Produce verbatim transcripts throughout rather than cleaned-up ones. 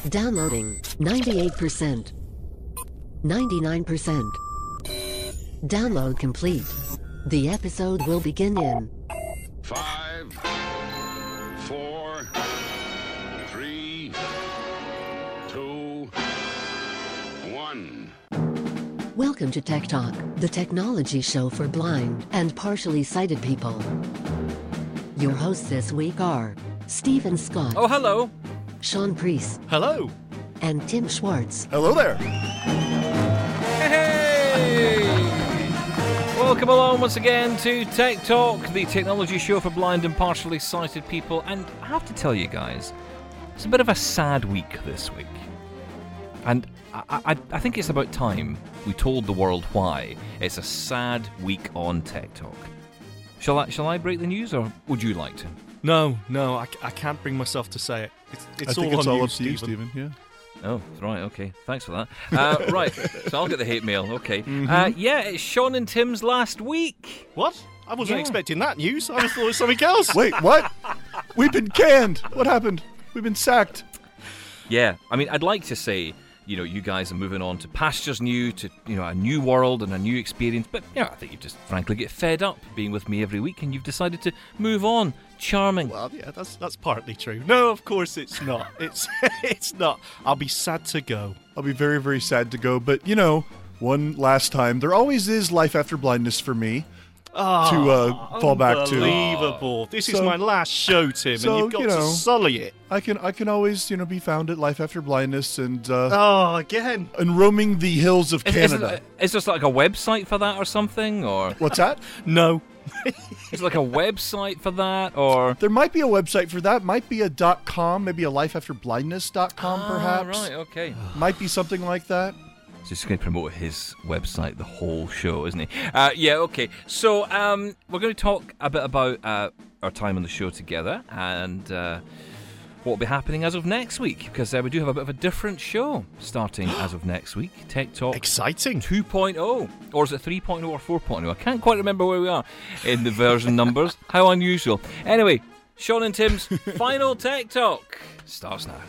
Downloading ninety-eight percent. ninety-nine percent. Download complete. The episode will begin in Five, four, three, two, one. Welcome to Tech Talk, the technology show for blind and partially sighted people. Your hosts this week are Stephen Scott. Oh, hello. Sean Priest. Hello. And Tim Schwartz. Hello there. Hey! Welcome along once again to Tech Talk, the technology show for blind and partially sighted people. And I have to tell you guys, it's a bit of a sad week this week. And I, I, I think it's about time we told the world why it's a sad week on Tech Talk. Shall I, shall I break the news, or would you like to? No, no, I, I can't bring myself to say it. It's, it's I think all it's on all you, up to you, Stephen. Stephen. Yeah. Oh, right, okay. Thanks for that. Uh, right, so I'll get the hate mail, okay. Mm-hmm. Uh, yeah, it's Sean and Tim's last week. What? I wasn't Yeah. expecting that news. I thought it was something else. Wait, what? We've been canned. What happened? We've been sacked. Yeah, I mean, I'd like to say, you know, you guys are moving on to pastures new, to, you know, a new world and a new experience, but, you know, I think you just frankly get fed up being with me every week and you've decided to move on. Charming. Well, yeah, that's that's partly true. No, of course it's not. It's it's not. I'll be sad to go. I'll be very, very sad to go, but, you know, one last time, there always is life after blindness for me Oh, to uh, fall back to. Unbelievable. This is So- my last show, Tim, so, and you've got you know, to sully it. I can I can always, you know, be found at Life After Blindness and uh, Oh, again. and roaming the hills of Is, is, Canada. it- is there like a website for that or something? Or What's that? No. is there like a website for that? Or There might be a website for that. Might be a .com, maybe a life after blindness dot com, Ah, perhaps. right, okay. Might be something like that. So he's going to promote his website the whole show, isn't he? Uh, yeah, okay. So um, we're going to talk a bit about uh, our time on the show together and uh, what will be happening as of next week, because uh, we do have a bit of a different show starting as of next week. Tech Talk Exciting. two point oh. Or is it three point oh or four point oh? I can't quite remember where we are in the version numbers. How unusual. Anyway, Sean and Tim's final Tech Talk starts now.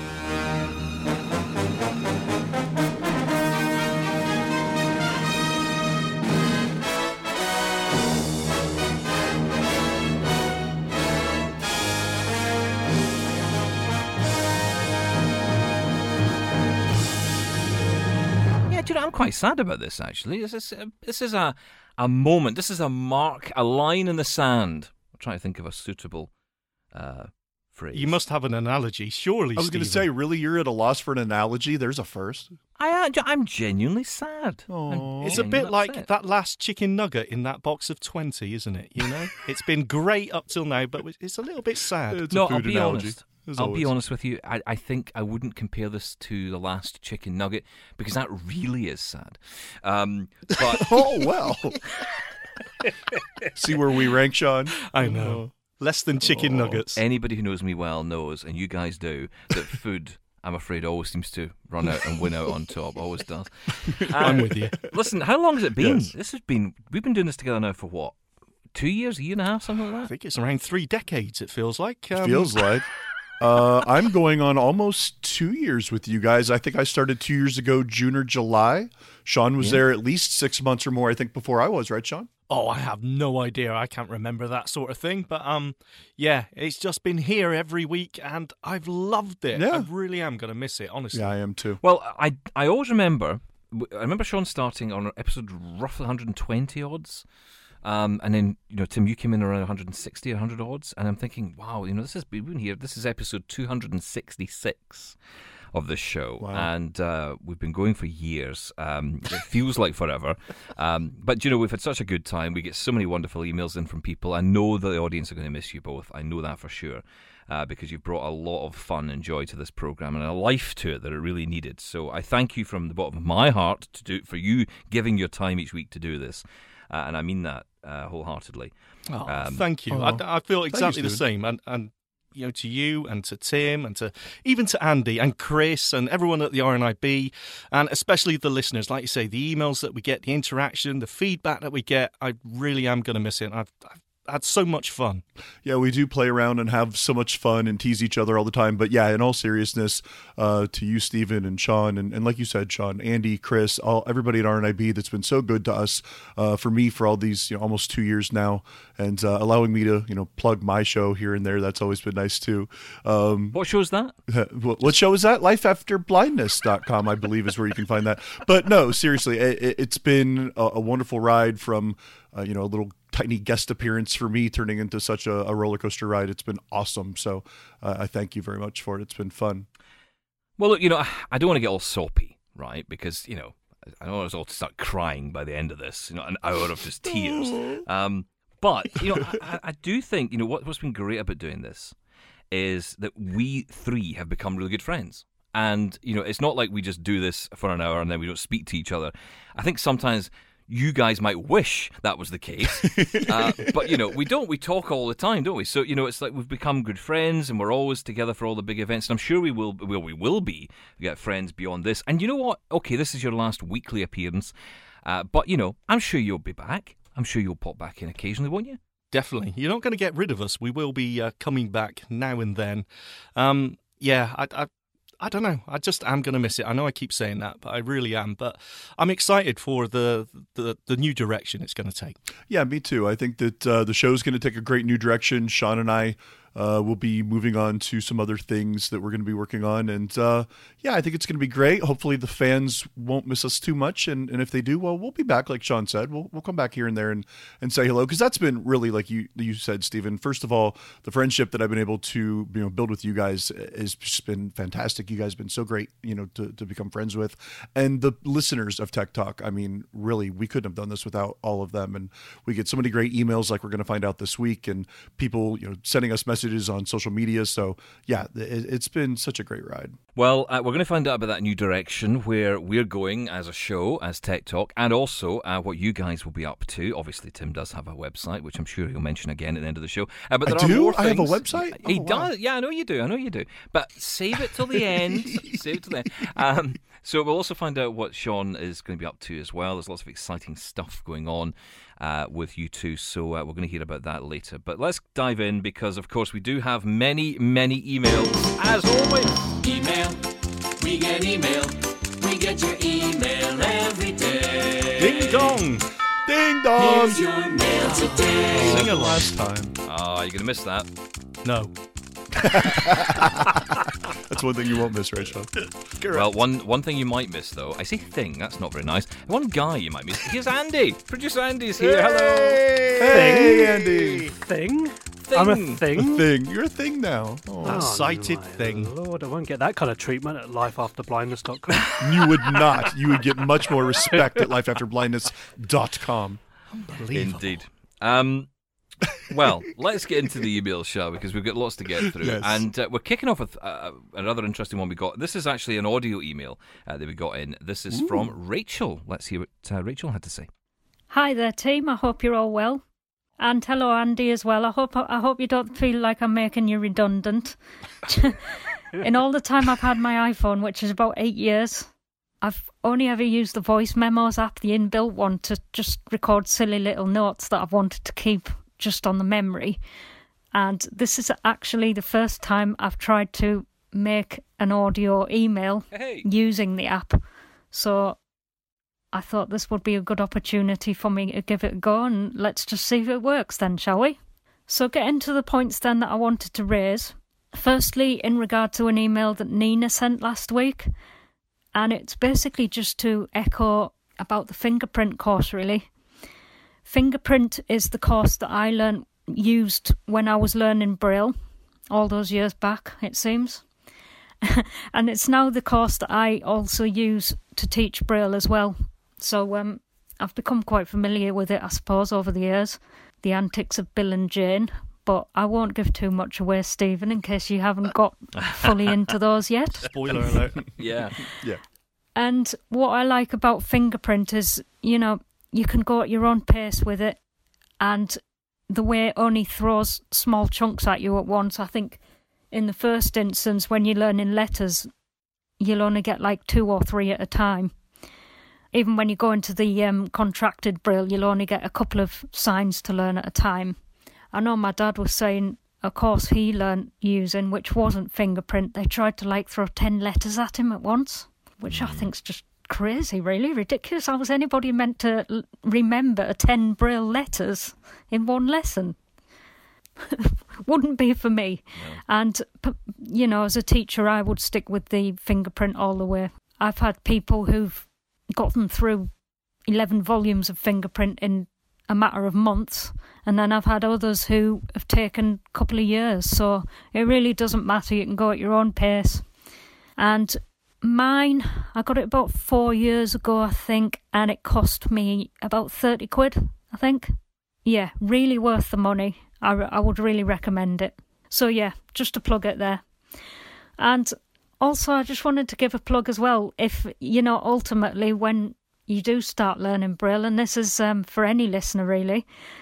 Yeah, do you know, I'm quite sad about this, actually. This is, uh, this is a, a moment. This is a mark, a line in the sand. I'm trying to think of a suitable uh, phrase. You must have an analogy, surely, I was going to Stephen. say, really, you're at a loss for an analogy? There's a first. I, I'm genuinely sad. Aw. I'm It's a genuinely bit like upset. that last chicken nugget in that box of twenty, isn't it? You know? It's been great up till now, but it's a little bit sad. It's No, a food I'll be analogy. honest. as I'll always. be honest with you. I, I think I wouldn't compare this to the last chicken nugget because that really is sad. Um, but Oh, well. See where we rank, Sean? I know. Less than chicken Oh. nuggets. anybody who knows me well knows, and you guys do, that food, I'm afraid, always seems to run out and win out on top. Always does. I'm Um, with you. Listen, how long has it been? Yes. This has been. We've been doing this together now for what? Two years, a year and a half, something I like that. think it's around three decades, it feels like. Um, Feels like. Uh, I'm going on almost two years with you guys. I think I started two years ago, June or July. Sean was Yeah. there at least six months or more, I think, before I was, right, Sean? Oh, I have no idea. I can't remember that sort of thing. But um, yeah, it's just been here every week, and I've loved it. Yeah. I really am going to miss it, honestly. Yeah, I am too. Well, I I always remember. I remember Sean starting on episode roughly one hundred twenty odds. Um, and then, you know, Tim, you came in around one hundred sixty, one hundred odds, and I'm thinking, wow, you know, this is we've been here. This is episode two hundred sixty-six of this show, Wow. and uh, we've been going for years. Um, it feels like forever, um, but you know, we've had such a good time. We get so many wonderful emails in from people. I know that the audience are going to miss you both. I know that for sure. Uh, because you've brought a lot of fun and joy to this program and a life to it that it really needed. So I thank you from the bottom of my heart to do for you giving your time each week to do this, uh, and I mean that uh, wholeheartedly. Oh, Um, thank you. oh. I, I feel exactly the Stephen. same. And, and you know, to you and to Tim and to even to Andy and Chris and everyone at the R N I B, and especially the listeners. Like you say, the emails that we get, the interaction, the feedback that we get, I really am going to miss it. I've, I've had so much fun. Yeah, we do play around and have so much fun and tease each other all the time. But yeah, in all seriousness, uh, to you, Stephen and Sean, and, and like you said, Sean, Andy, Chris, all everybody at R N I B that's been so good to us, uh, for me for all these you know, almost two years now, and uh, allowing me to you know plug my show here and there. That's always been nice too. Um, What show is that? what, what show is that? life after blindness dot com, I believe, is where you can find that. But no, seriously, it, it's been a, a wonderful ride from uh, you know a little tiny guest appearance for me turning into such a, a roller coaster ride. It's been awesome. So uh, I thank you very much for it. It's been fun. Well, look, you know, I don't want to get all soppy, right? Because, you know, I don't want us all to start crying by the end of this, you know, an hour of just tears. Um, but, you know, I, I do think, you know, what, what's been great about doing this is that we three have become really good friends. And, you know, it's not like we just do this for an hour and then we don't speak to each other. I think sometimes you guys might wish that was the case, uh, but, you know, we don't. We talk all the time, don't we? So, you know, it's like we've become good friends and we're always together for all the big events. And I'm sure we will, well, we will be we get friends beyond this. And you know what? Okay, this is your last weekly appearance, uh, but, you know, I'm sure you'll be back. I'm sure you'll pop back in occasionally, won't you? Definitely. You're not going to get rid of us. We will be uh, coming back now and then. Um, yeah, I, I I don't know. I just am going to miss it. I know I keep saying that, but I really am. But I'm excited for the the, the new direction it's going to take. Yeah, me too. I think that uh, the show's going to take a great new direction. Sean and I uh, will be moving on to some other things that we're going to be working on. And uh, yeah, I think it's going to be great. Hopefully the fans won't miss us too much. And, and if they do, well, we'll be back, like Sean said. We'll we'll come back here and there and, and say hello. Because that's been really, like you you said, Stephen, first of all, the friendship that I've been able to you know build with you guys has just been fantastic. You guys have been so great, you know, to, to become friends with. And the listeners of Tech Talk, I mean, really, we couldn't have done this without all of them. And we get so many great emails like we're going to find out this week, and people, you know, sending us messages on social media. So yeah, it, it's been such a great ride. Well, uh, we're going to find out about that new direction where we're going as a show, as Tech Talk, and also uh, what you guys will be up to. Obviously, Tim does have a website, which I'm sure he'll mention again at the end of the show. Uh, but there I are do? more I have a things. website? He Oh, wow. does. Yeah, I know you do. I know you do. But save it till the end. Save it till the end. Um, so we'll also find out what Sean is going to be up to as well. There's lots of exciting stuff going on uh, with you two, so uh, we're going to hear about that later. But let's dive in because, of course, we do have many, many emails, as always. Email, we get email, we get your email every day. Ding dong! Ding dong! Here's your mail today. Sing it last time. Oh, you're going to miss that. No. That's one thing you won't miss, Rachel. Well, one one thing you might miss, though, I say thing, that's not very nice. One guy you might miss, here's Andy. Producer Andy's here. Hello. Hey, Andy. Thing? Thing. I'm a thing? Thing. You're a thing now. Oh. That sighted my thing. Lord, I won't get that kind of treatment at life after blindness dot com. You would not. You would get much more respect at life after blindness dot com. Indeed. Um, well, let's get into the email, shall we? Because we've got lots to get through. Yes. And uh, we're kicking off with uh, another interesting one we got. This is actually an audio email uh, that we got in. This is Ooh. from Rachel. Let's hear what uh, Rachel had to say. Hi there, team. I hope you're all well. And hello, Andy, as well. I hope I hope you don't feel like I'm making you redundant. In all the time I've had my iPhone, which is about eight years, I've only ever used the voice memos app, the inbuilt one, to just record silly little notes that I've wanted to keep just on the memory. And this is actually the first time I've tried to make an audio email Hey. using the app. So I thought this would be a good opportunity for me to give it a go, and let's just see if it works then, shall we? So getting to the points then that I wanted to raise. Firstly, in regard to an email that Nina sent last week, and it's basically just to echo about the fingerprint course, really. Fingerprint is the course that I learned used when I was learning Braille, all those years back, it seems. And it's now the course that I also use to teach Braille as well. So um, I've become quite familiar with it, I suppose, over the years. The antics of Bill and Jane. But I won't give too much away, Stephen, in case you haven't got fully into those yet. Spoiler alert. Yeah. Yeah. And what I like about Fingerprint is, you know, you can go at your own pace with it, and the way it only throws small chunks at you at once. I think in the first instance, when you're learning letters, you'll only get like two or three at a time. Even when you go into the um, contracted Braille, you'll only get a couple of signs to learn at a time. I know my dad was saying a course he learnt using, which wasn't fingerprint. They tried to like throw ten letters at him at once, which I think's just crazy, really ridiculous. How was anybody meant to l- remember ten Braille letters in one lesson? Wouldn't be for me. No. And, p- you know, as a teacher, I would stick with the fingerprint all the way. I've had people who've gotten through eleven volumes of fingerprint in a matter of months, and then I've had others who have taken a couple of years. So it really doesn't matter. You can go at your own pace. And mine, I got it about four years ago, I think, and it cost me about thirty quid, I think. Yeah, really worth the money. I, I would really recommend it. So yeah, just to plug it there. And also, I just wanted to give a plug as well. If, you know, ultimately when you do start learning Braille, and this is um, for any listener really,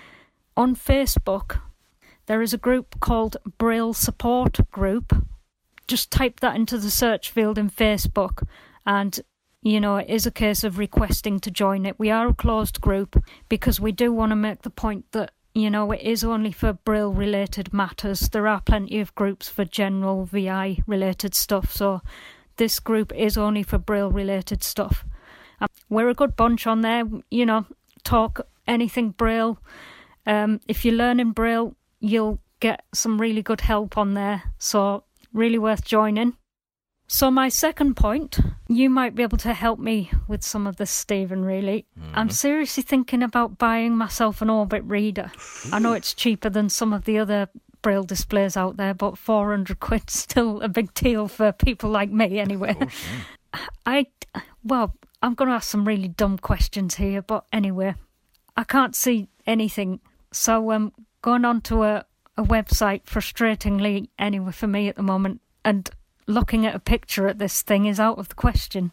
on Facebook, there is a group called Braille Support Group. Just type that into the search field in Facebook, and, you know, it is a case of requesting to join it. We are a closed group because we do want to make the point that, you know, it is only for Braille-related matters. There are plenty of groups for general V I-related stuff, so this group is only for Braille-related stuff. Um, we're a good bunch on there, you know, talk anything Braille. Um, if you're learning Braille, you'll get some really good help on there, so really worth joining. So my second point, you might be able to help me with some of this, Stephen, really. Mm-hmm. I'm seriously thinking about buying myself an Orbit reader. I know it's cheaper than some of the other Braille displays out there, but four hundred quid's still a big deal for people like me anyway. Of course, yeah. I, well, I'm going to ask some really dumb questions here, but anyway, I can't see anything. So I'm um, going on to a, a website, frustratingly anyway for me at the moment, and looking at a picture at this thing is out of the question.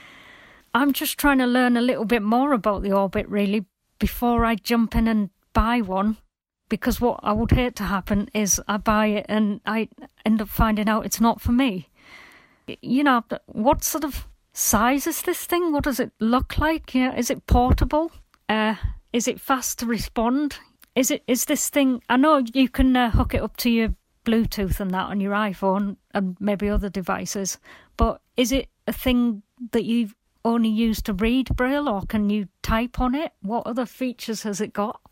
I'm just trying to learn a little bit more about the Orbit, really, before I jump in and buy one, because what I would hate to happen is I buy it and I end up finding out it's not for me. You know, what sort of size is this thing? What does it look like? You know, is it portable? Uh, is it fast to respond? Is it? Is this thing... I know you can uh, hook it up to your Bluetooth and that on your iPhone and maybe other devices, but is it a thing that you only use to read Braille, or can you type on it? What other features has it got?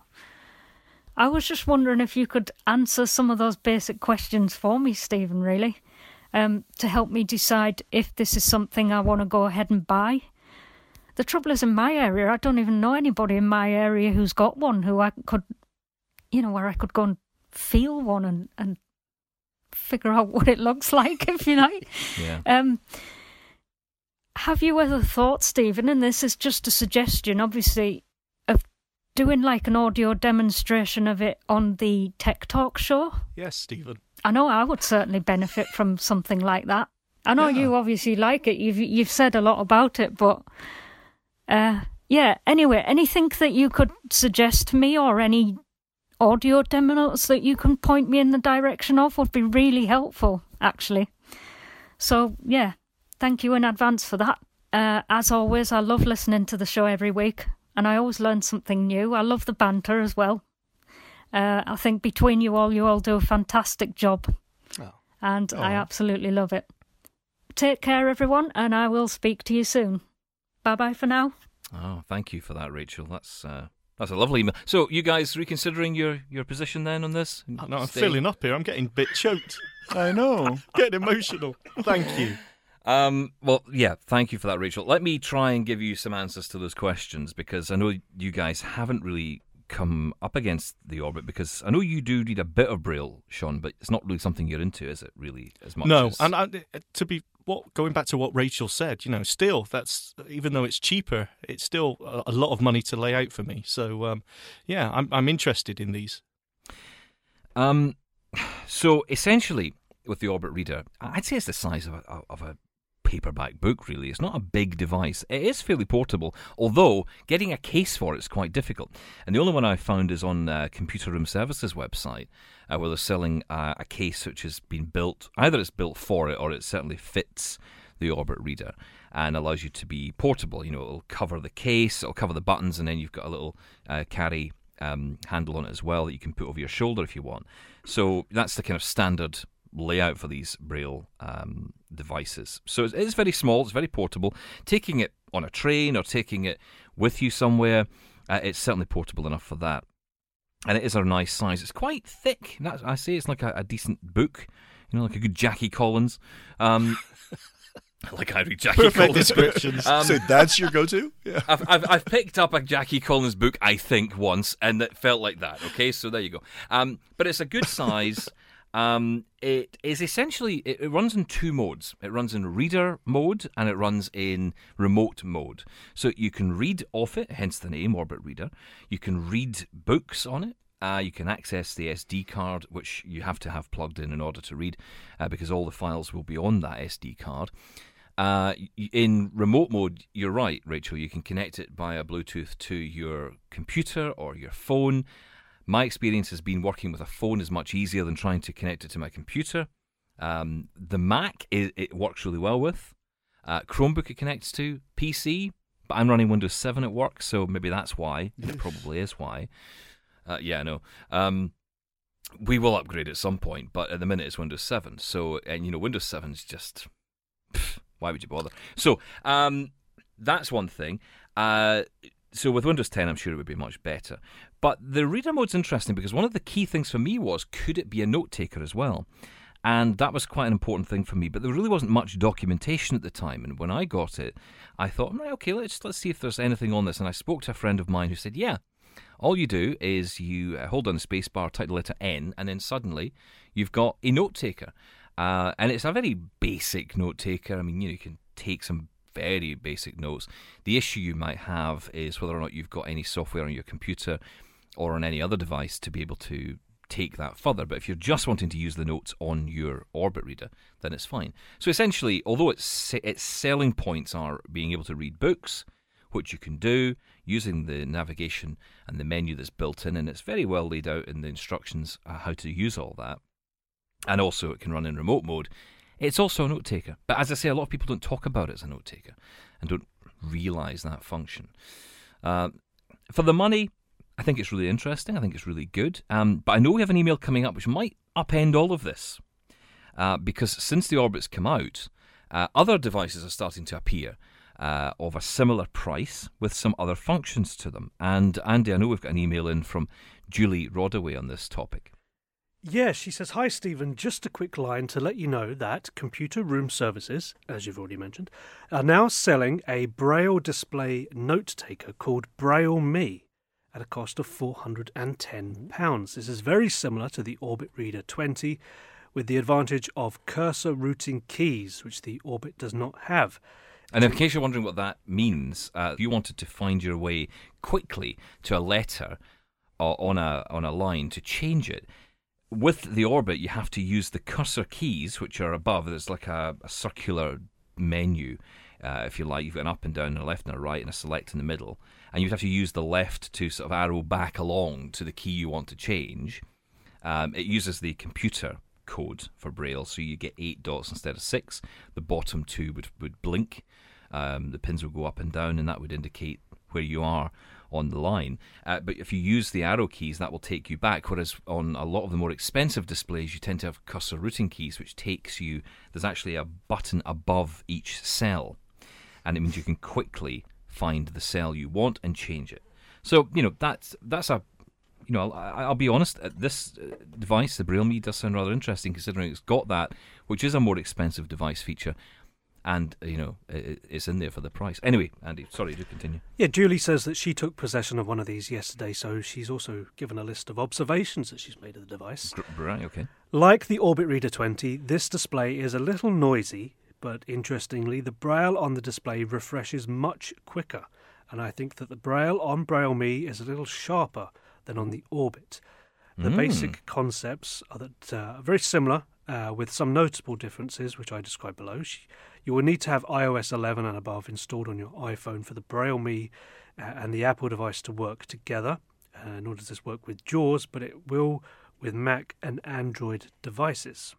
I was just wondering if you could answer some of those basic questions for me, Stephen, really, um, to help me decide if this is something I want to go ahead and buy. The trouble is, in my area, I don't even know anybody in my area who's got one who I could, you know, where I could go and feel one and, and figure out what it looks like, if you like. Yeah. Um, have you ever thought, Stephen, and this is just a suggestion, obviously, of doing like an audio demonstration of it on the Tech Talk show? Yes, Stephen. I know I would certainly benefit from something like that. I know Yeah. you obviously like it. You've you've said a lot about it, but uh, yeah. Anyway, anything that you could suggest to me, or any audio demos that you can point me in the direction of, would be really helpful, actually. So yeah, thank you in advance for that. Uh, as always, I love listening to the show every week, and I always learn something new. I love the banter as well. Uh, I think between you all, you all do a fantastic job, Oh. and I Oh. absolutely love it. Take care, everyone, and I will speak to you soon. Bye-bye for now. Oh, thank you for that, Rachel. That's uh, that's a lovely email. So, you guys reconsidering your, your position then on this? No, I'm Stay- filling up here. I'm getting a bit choked. I know. Getting emotional. Thank you. Um, well, yeah, thank you for that, Rachel. Let me try and give you some answers to those questions, because I know you guys haven't really come up against the Orbit, because I know you do read a bit of Braille, Sean, but it's not really something you're into, is it, really, as much No, as... and I, to be what going back to what Rachel said, you know, still that's even though it's cheaper, it's still a, a lot of money to lay out for me. So um, yeah, I'm I'm interested in these. Um, so essentially, with the Orbit Reader, I'd say it's the size of a, of a paperback book, really. It's not a big device. It is fairly portable, although getting a case for it is quite difficult. And the only one I found is on uh, Computer Room Services website, uh, where they're selling uh, a case which has been built. Either it's built for it, or it certainly fits the Orbit Reader and allows you to be portable. You know, it'll cover the case, it'll cover the buttons, and then you've got a little uh, carry um, handle on it as well that you can put over your shoulder if you want. So that's the kind of standard layout for these Braille um, devices. So it's, it's very small, it's very portable. Taking it on a train or taking it with you somewhere, uh, it's certainly portable enough for that. And it is a nice size. It's quite thick. That's, I say it's like a, a decent book, you know, like a good Jackie Collins. Um, like I read Jackie Perfect Collins. descriptions. Um, so that's your go-to? Yeah. I've, I've I've picked up a Jackie Collins book, I think, once, and it felt like that. Okay, so there you go. Um, but it's a good size. Um, it is essentially, it, it runs in two modes. It runs in reader mode and it runs in remote mode. So you can read off it, hence the name Orbit Reader. You can read books on it. Uh, you can access the S D card, which you have to have plugged in in order to read, uh, because all the files will be on that S D card. Uh, in remote mode, you're right, Rachel, you can connect it via Bluetooth to your computer or your phone. My experience has been working with a phone is much easier than trying to connect it to my computer. Um, the Mac, it, it works really well with. Uh, Chromebook it connects to. P C, but I'm running Windows seven at work, so maybe that's why. It probably is why. Uh, yeah, no. Um, we will upgrade at some point, but at the minute it's Windows seven. So, and you know, Windows seven is just... Pff, why would you bother? So, um, that's one thing. Uh... So with Windows ten, I'm sure it would be much better. But the reader mode's interesting because one of the key things for me was, could it be a note taker as well? And that was quite an important thing for me. But there really wasn't much documentation at the time. And when I got it, I thought, right, okay, let's let's see if there's anything on this. And I spoke to a friend of mine who said, yeah, all you do is you hold down the space bar, type the letter N, and then suddenly you've got a note taker. Uh, and it's a very basic note taker. I mean, you know, you can take some very basic notes. The issue you might have is whether or not you've got any software on your computer or on any other device to be able to take that further. But if you're just wanting to use the notes on your Orbit Reader, then it's fine. So essentially, although its its selling points are being able to read books, which you can do using the navigation and the menu that's built in, and it's very well laid out in the instructions uh, how to use all that. And also it can run in remote mode. It's also a note taker. But as I say, a lot of people don't talk about it as a note taker and don't realise that function. Uh, for the money, I think it's really interesting. I think it's really good. Um, but I know we have an email coming up which might upend all of this. Uh, because since the Orbit's come out, uh, other devices are starting to appear uh, of a similar price with some other functions to them. And Andy, I know we've got an email in from Julie Rodaway on this topic. Yeah, she says, hi, Stephen. Just a quick line to let you know that Computer Room Services, as you've already mentioned, are now selling a Braille display note taker called Braille Me at a cost of four hundred ten pounds. This is very similar to the Orbit Reader twenty, with the advantage of cursor routing keys, which the Orbit does not have. And in case you're wondering what that means, uh, if you wanted to find your way quickly to a letter or on a on a line to change it, with the Orbit, you have to use the cursor keys, which are above. There's like a, a circular menu, uh, if you like. You've got an up and down, and a left and a right, and a select in the middle. And you have to use the left to sort of arrow back along to the key you want to change. Um, it uses the computer code for Braille, so you get eight dots instead of six. The bottom two would, would blink. Um, the pins will go up and down, and that would indicate where you are on the line. Uh, but if you use the arrow keys, that will take you back, whereas on a lot of the more expensive displays, you tend to have cursor routing keys, which takes you, there's actually a button above each cell, and it means you can quickly find the cell you want and change it. So, you know, that's, that's a, you know, I'll, I'll be honest, this device, the Braille Me, does sound rather interesting, considering it's got that, which is a more expensive device feature. And, you know, it's in there for the price. Anyway, Andy, sorry, do continue. Yeah, Julie says that she took possession of one of these yesterday, so she's also given a list of observations that she's made of the device. Right, okay. Like the Orbit Reader twenty, this display is a little noisy, but interestingly, the Braille on the display refreshes much quicker. And I think that the Braille on Braille Me is a little sharper than on the Orbit. The mm. basic concepts are that uh, very similar, uh, with some notable differences, which I describe below. She, You will need to have i O S eleven and above installed on your iPhone for the Braille Me uh, and the Apple device to work together. Uh, nor does this work with JAWS, but it will with Mac and Android devices.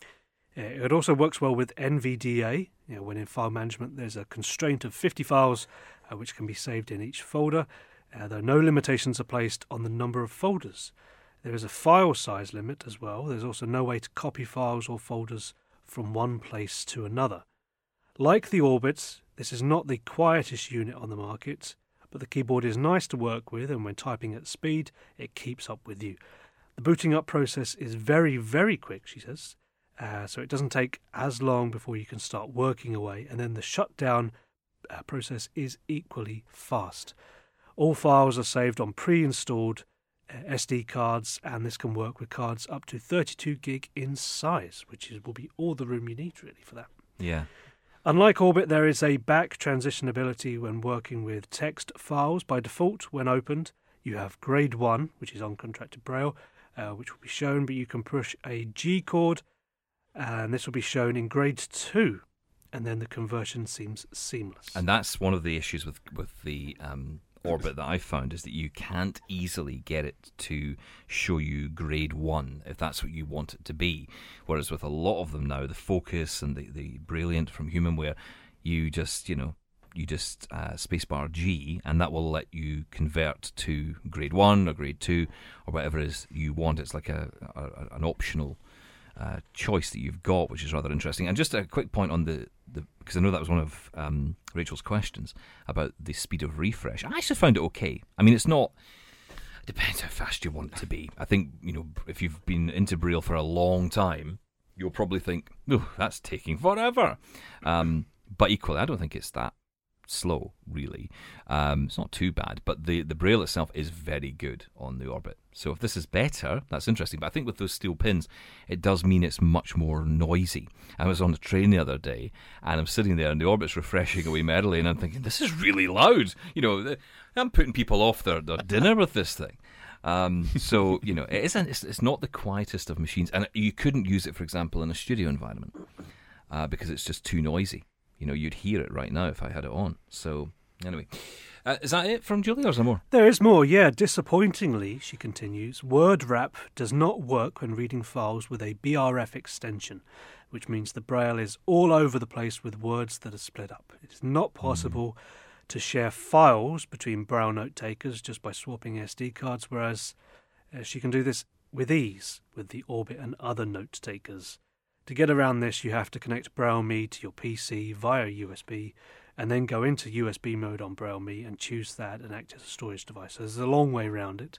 Uh, it also works well with N V D A. You know, when in file management, there's a constraint of fifty files, uh, which can be saved in each folder. uh, though no limitations are placed on the number of folders. There is a file size limit as well. There's also no way to copy files or folders from one place to another. Like the Orbit, this is not the quietest unit on the market, but the keyboard is nice to work with, and when typing at speed, it keeps up with you. The booting up process is very, very quick, she says, uh, so it doesn't take as long before you can start working away, and then the shutdown uh, process is equally fast. All files are saved on pre-installed uh, S D cards, and this can work with cards up to thirty-two gig in size, which is, will be all the room you need really for that. Yeah. Unlike Orbit, there is a back transition ability when working with text files. By default, when opened, you have grade one, which is uncontracted Braille, uh, which will be shown, but you can push a G chord, and this will be shown in grade two, and then the conversion seems seamless. And that's one of the issues with, with the um, Orbit that I found, is that you can't easily get it to show you grade one if that's what you want it to be. Whereas with a lot of them now, the Focus and the, the Brilliant from Humanware, you just, you know, you just uh, spacebar G, and that will let you convert to grade one or grade two or whatever it is you want. It's like a, a an optional uh, choice that you've got, which is rather interesting. And just a quick point on the, the because I know that was one of um, Rachel's questions about the speed of refresh. I actually found it okay. I mean, it's not. It depends how fast you want it to be. I think, you know, if you've been into Braille for a long time, you'll probably think, "Oh, that's taking forever." Um, but equally, I don't think it's that slow, really. Um, it's not too bad, but the, the Braille itself is very good on the Orbit. So if this is better, that's interesting. But I think with those steel pins, it does mean it's much more noisy. I was on the train the other day, and I'm sitting there, and the Orbit's refreshing away merrily, and I'm thinking, this is really loud. You know, I'm putting people off their, their dinner with this thing. Um, so, you know, it isn't, it's, it's not the quietest of machines, and you couldn't use it, for example, in a studio environment uh, because it's just too noisy. You know, you'd hear it right now if I had it on. So, anyway. Uh, is that it from Julie, or is there more? There is more, yeah. Disappointingly, she continues, Word Wrap does not work when reading files with a B R F extension, which means the Braille is all over the place with words that are split up. It is not possible mm. to share files between Braille note takers just by swapping S D cards, whereas uh, she can do this with ease with the Orbit and other note takers. To get around this, you have to connect BrailleMe to your P C via U S B, and then go into U S B mode on BrailleMe and choose that and act as a storage device. So there's a long way around it.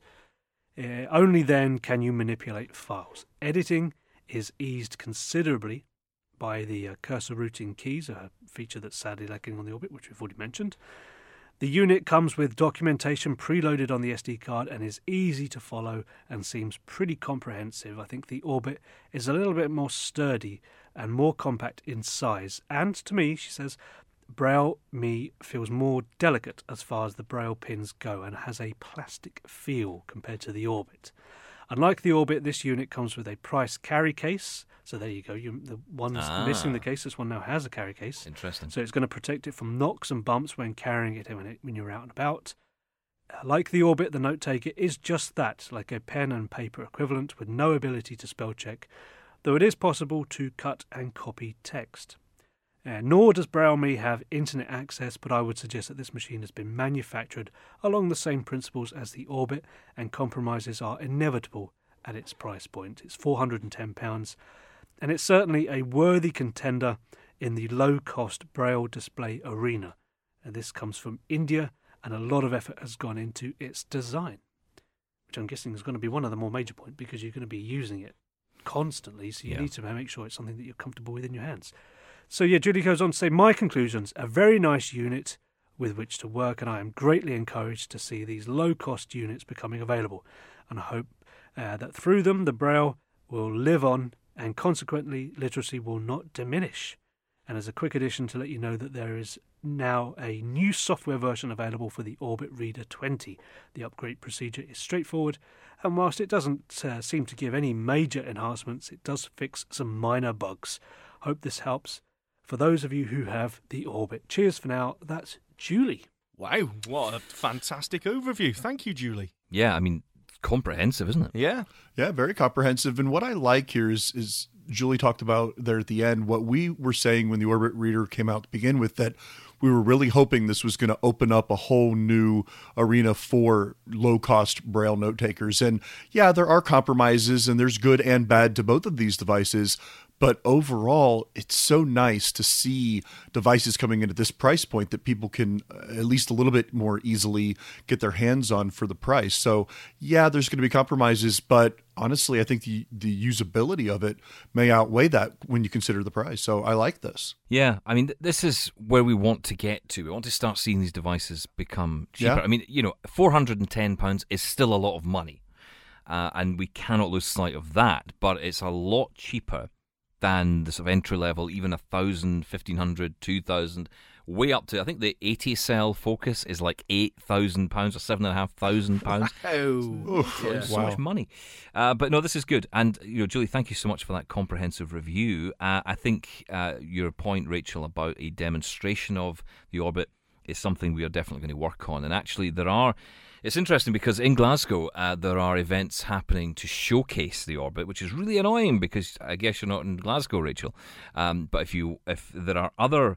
Uh, only then can you manipulate files. Editing is eased considerably by the uh, cursor routing keys, a feature that's sadly lacking on the Orbit, which we've already mentioned. The unit comes with documentation preloaded on the S D card and is easy to follow and seems pretty comprehensive. I think the Orbit is a little bit more sturdy and more compact in size. And to me, she says, BrailleMe feels more delicate as far as the Braille pins go and has a plastic feel compared to the Orbit. Unlike the Orbit, this unit comes with a price carry case. So there you go. You, the one's ah. missing the case. This one now has a carry case. Interesting. So it's going to protect it from knocks and bumps when carrying it when, it, when you're out and about. Uh, like the Orbit, the note taker is just that, like a pen and paper equivalent with no ability to spell check, though it is possible to cut and copy text. Uh, nor does BrailleMe have internet access, but I would suggest that this machine has been manufactured along the same principles as the Orbit, and compromises are inevitable at its price point. It's four hundred ten pounds, and it's certainly a worthy contender in the low-cost Braille display arena. And this comes from India, and a lot of effort has gone into its design, which I'm guessing is going to be one of the more major points because you're going to be using it constantly, so you yeah. need to make sure it's something that you're comfortable with in your hands. So yeah, Julie goes on to say, my conclusions, a very nice unit with which to work, and I am greatly encouraged to see these low-cost units becoming available, and I hope uh, that through them the Braille will live on, and consequently literacy will not diminish. And as a quick addition to let you know that there is now a new software version available for the Orbit Reader twenty. The upgrade procedure is straightforward, and whilst it doesn't uh, seem to give any major enhancements, it does fix some minor bugs. Hope this helps for those of you who have the Orbit. Cheers for now. That's Julie. Wow, what a fantastic overview. Thank you, Julie. Yeah, I mean, comprehensive, isn't it? Yeah. Yeah, very comprehensive. And what I like here is, is Julie talked about there at the end, what we were saying when the Orbit Reader came out to begin with, that we were really hoping this was going to open up a whole new arena for low-cost Braille note takers. And yeah, there are compromises, and there's good and bad to both of these devices. But overall, it's so nice to see devices coming in at this price point that people can uh, at least a little bit more easily get their hands on for the price. So yeah, there's going to be compromises, but honestly, I think the, the usability of it may outweigh that when you consider the price. So I like this. Yeah, I mean, th- this is where we want to get to. We want to start seeing these devices become cheaper. Yeah. I mean, you know, four hundred ten pounds is still a lot of money, uh, and we cannot lose sight of that, but it's a lot cheaper than the sort of entry level, even a thousand, fifteen hundred, two thousand, way up to, I think the eighty cell Focus is like eight thousand pounds or seven and a half thousand pounds. Oh, Yeah, so much money. Uh, but no, this is good. And, you know, Julie, thank you so much for that comprehensive review. Uh, I think uh, your point, Rachel, about a demonstration of the Orbit is something we are definitely going to work on. And actually, there are. It's interesting because in Glasgow, uh, there are events happening to showcase the Orbit, which is really annoying because I guess you're not in Glasgow, Rachel. Um, but if you, if there are other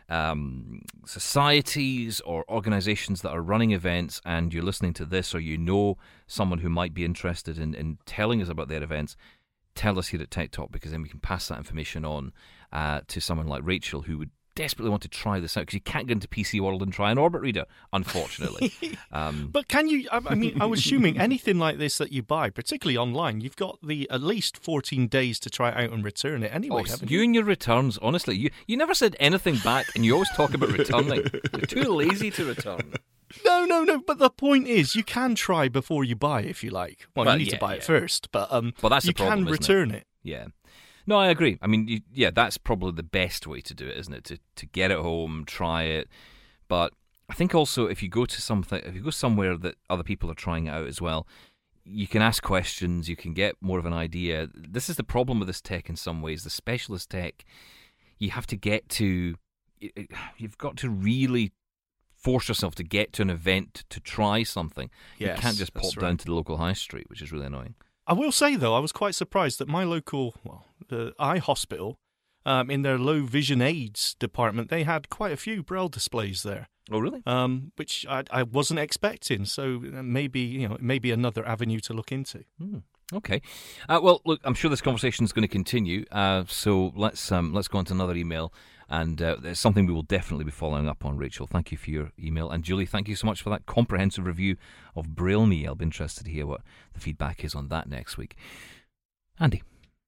um, societies or organisations that are running events and you're listening to this, or you know someone who might be interested in, in telling us about their events, tell us here at Tech Talk, because then we can pass that information on uh, to someone like Rachel who would desperately want to try this out, because you can't get into P C World and try an Orbit reader, unfortunately. um, But can you, I I mean, I was assuming anything like this that you buy, particularly online, you've got the at least fourteen days to try it out and return it anyway, oh, haven't you you? and your returns, honestly, you, you never said anything back, and you always talk about returning. You're too lazy to return. No, no, no, but the point is, you can try before you buy, if you like. Well, Well, you need yeah, to buy yeah. it first, but um, Well, that's the you problem, can isn't it? return it. Yeah. No, I agree. I mean, you, yeah, that's probably the best way to do it, isn't it? To to get it home, try it. But I think also if you go to something, if you go somewhere that other people are trying it out as well, you can ask questions, you can get more of an idea. This is the problem with this tech in some ways. The specialist tech, you have to get to, you've got to really force yourself to get to an event to try something. Yes, you can't just that's pop right. down to the local high street, which is really annoying. I will say, though, I was quite surprised that my local, well, the eye hospital, um, in their low vision aids department, they had quite a few Braille displays there, Oh, really? um, which I, I wasn't expecting. So maybe, you know, maybe another avenue to look into. Hmm. Okay. Uh, well, look, I'm sure this conversation is going to continue. Uh, so let's um, let's go on to another email, and uh, it's something we will definitely be following up on. Rachel, thank you for your email, and Julie, thank you so much for that comprehensive review of Braille Me. I'll be interested to hear what the feedback is on that next week. Andy.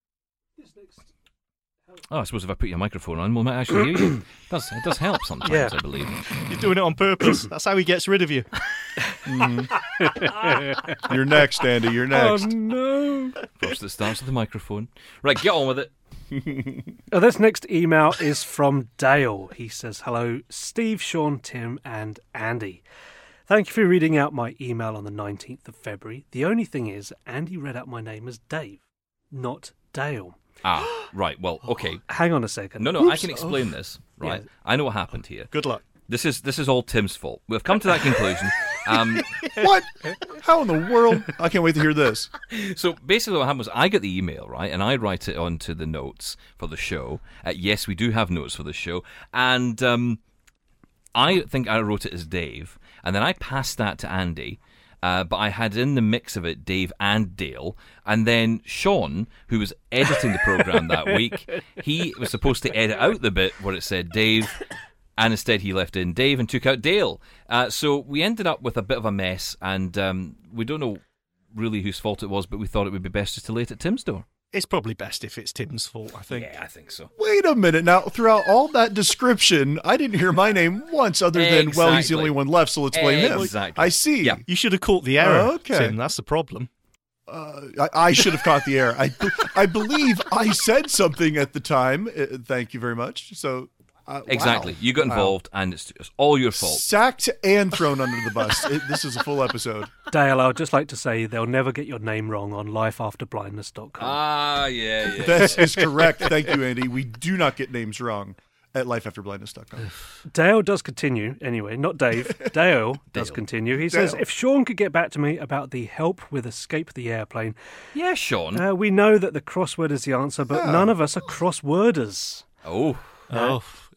Oh, I suppose if I put your microphone on, we might actually hear you. It does, it does help sometimes, Yeah. I believe. You're doing it on purpose. That's how he gets rid of you. You're next, Andy. You're next. Oh, no. First it starts with the microphone. Right, get on with it. Uh, this next email is from Dale. He says, hello, Steve, Sean, Tim, and Andy. Thank you for reading out my email on the nineteenth of February. The only thing is, Andy read out my name as Dave, not Dale. Ah, right, well, okay. Hang on a second. No, no, I Oops. can explain this, right? Yeah. I know what happened here. Good luck. This is this is all Tim's fault. We've come to that conclusion. Um, What? How in the world? I can't wait to hear this. so basically, what happened was I get the email, right, and I write it onto the notes for the show. Uh, yes, we do have notes for the show, and um, I think I wrote it as Dave, and then I passed that to Andy. Uh, but I had in the mix of it Dave and Dale, and then Sean, who was editing the program that week, he was supposed to edit out the bit where it said Dave, and instead he left in Dave and took out Dale. Uh, so we ended up with a bit of a mess, and um, we don't know really whose fault it was, but we thought it would be best just to lay it at Tim's door. It's probably best if it's Tim's fault, I think. I think so. Wait a minute. Now, throughout all that description, I didn't hear my name once other than, well, he's the Exactly. only one left, so let's blame him. Exactly. I see. Yeah. You should have caught the error, Oh, okay. Tim. That's the problem. Uh, I, I should have caught the error. I, I believe I said something at the time. Uh, thank you very much. So, uh, Exactly. wow. You got Wow. involved, and it's, it's all your fault. Sacked and thrown under the bus. It, this is a full episode. Dale, I would just like to say they'll never get your name wrong on life after blindness dot com. Ah, yeah, yeah. This is correct. Thank you, Andy. We do not get names wrong at life after blindness dot com. Dale does continue, anyway, not Dave. Dale does Dale. continue. He says, Dale. if Sean could get back to me about the help with Escape the Airplane, Yeah, Sean. uh, we know that the crossword is the answer, but Yeah. none of us are crossworders. oh. Oh,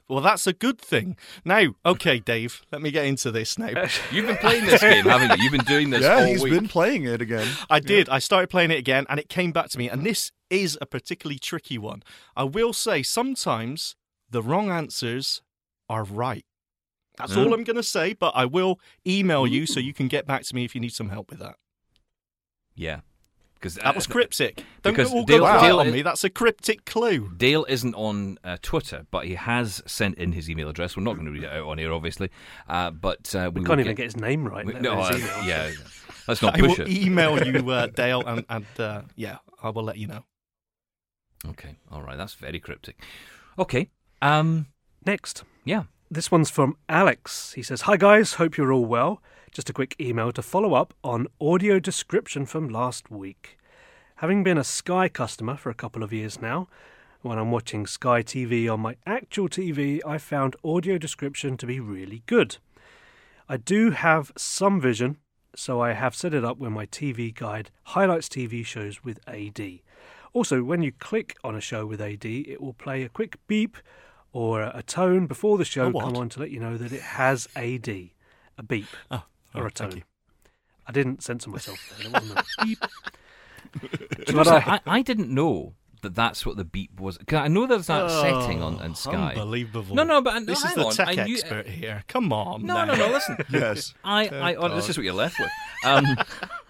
Well, that's a good thing. Now, okay, Dave, let me get into this now. You've been playing this game, haven't you? You've been doing this Yeah, all he's week. been playing it again. I did. I started playing it again, and it came back to me. And this is a particularly tricky one. I will say sometimes the wrong answers are right. That's Hmm? all I'm going to say, but I will email you so you can get back to me if you need some help with that. Yeah. Because That was cryptic. Don't because all Dale- go quiet Dale on is- me. That's a cryptic clue. Dale isn't on uh, Twitter, but he has sent in his email address. We're not going to read it out on here, obviously. Uh, but uh, we, We will can't even get get his name right. we- let no, alone uh, his email. yeah. Let's not I will push it. email you, uh, Dale, and, and uh, yeah, I will let you know. Okay, all right. That's very cryptic. Okay. Um. Next. Yeah. This one's from Alex. He says, "Hi guys, hope you're all well. Just a quick email to follow up on audio description from last week. Having been a Sky customer for a couple of years now, when I'm watching Sky T V on my actual T V, I found audio description to be really good. I do have some vision, so I have set it up where my T V guide highlights T V shows with A D. Also, when you click on a show with A D, it will play a quick beep or a tone before the show A what? come on to let you know that it has A D. A beep Oh, or oh, a thank tone. you. I didn't censor myself there. It wasn't a beep. Do you But know, I- I, I didn't know that that's what the beep was. 'Cause I know there's that setting on, on Sky. Unbelievable. No, no, but no, this is hang the on. tech I knew- expert here. Come on. No, now. no, no. Listen. Yes. I, I, oh, this is what you're left with. Um,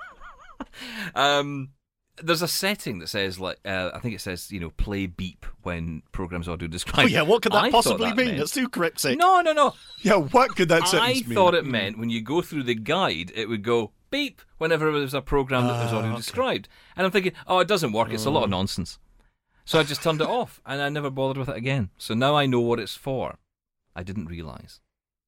um, there's a setting that says like uh, I think it says you know play beep when programs audio Oh described. yeah, what could that I thought possibly that mean? meant- That's too cryptic. No, no, no. Yeah, what could that I sentence mean? thought it meant when you go through the guide, it would go beep whenever there was a program that was Ah, audio okay. described. And I'm thinking, oh, it doesn't work. It's a lot of nonsense. So I just turned it off, and I never bothered with it again. So now I know what it's for. I didn't realise.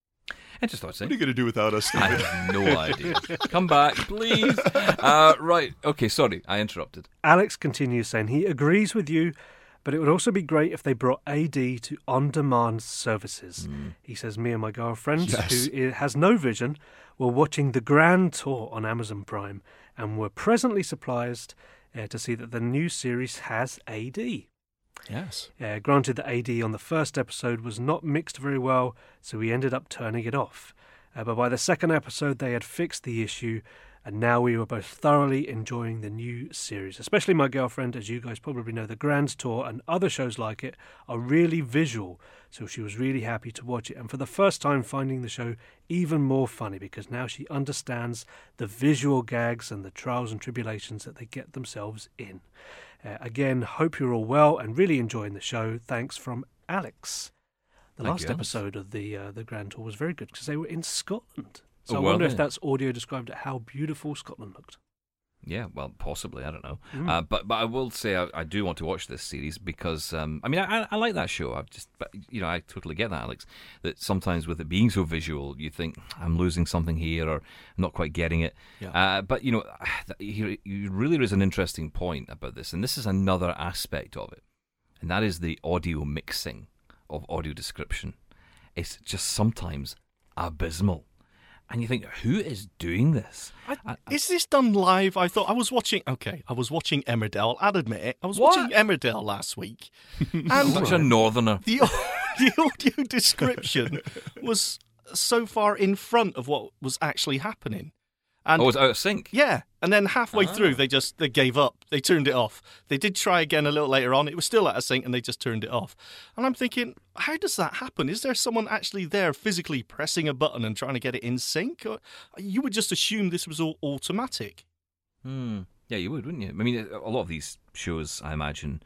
I just thought, What are saying. you going to do without us? I have no idea. Come back, please. Uh, right. Okay, sorry. I interrupted. Alex continues saying he agrees with you, but it would also be great if they brought A D to on-demand services. He says, me and my girlfriend, Yes. who i- has no vision, were watching The Grand Tour on Amazon Prime and were presently surprised uh, to see that the new series has A D. Yes. Uh, granted, the A D on the first episode was not mixed very well, so we ended up turning it off. Uh, but by the second episode, they had fixed the issue, and now we were both thoroughly enjoying the new series. Especially my girlfriend, as you guys probably know, The Grand Tour and other shows like it are really visual, so she was really happy to watch it. And for the first time, finding the show even more funny because now she understands the visual gags and the trials and tribulations that they get themselves in. Uh, again, hope you're all well and really enjoying the show. Thanks from Alex. The Thank last you, Alex. episode of the uh, the Grand Tour was very good because they were in Scotland. So Oh, I were wonder if they? that's audio described how beautiful Scotland looked. Yeah, well, possibly. I don't know. Mm. Uh, but but I will say I, I do want to watch this series because um, I mean I, I like that show. I've just but you know I totally get that, Alex. That sometimes with it being so visual, you think I'm losing something here or I'm not quite getting it. Yeah. Uh, but you know, here you really is an interesting point about this, and this is another aspect of it, and that is the audio mixing of audio description. It's just sometimes abysmal. And you think, who is doing this? I, I- is this done live? I thought I was watching. Okay, I was watching Emmerdale. I'll admit it. I was What? watching Emmerdale last week, and Such a northerner. the the audio description was so far in front of what was actually happening. And Oh, it's out of sync. yeah, and then halfway Ah. through they just they gave up. They turned it off. They did try again a little later on. It was still out of sync, and they just turned it off. And I'm thinking, how does that happen? Is there someone actually there physically pressing a button and trying to get it in sync? Or you would just assume this was all automatic. Hmm. Yeah, you would, wouldn't you? I mean, a lot of these shows, I imagine,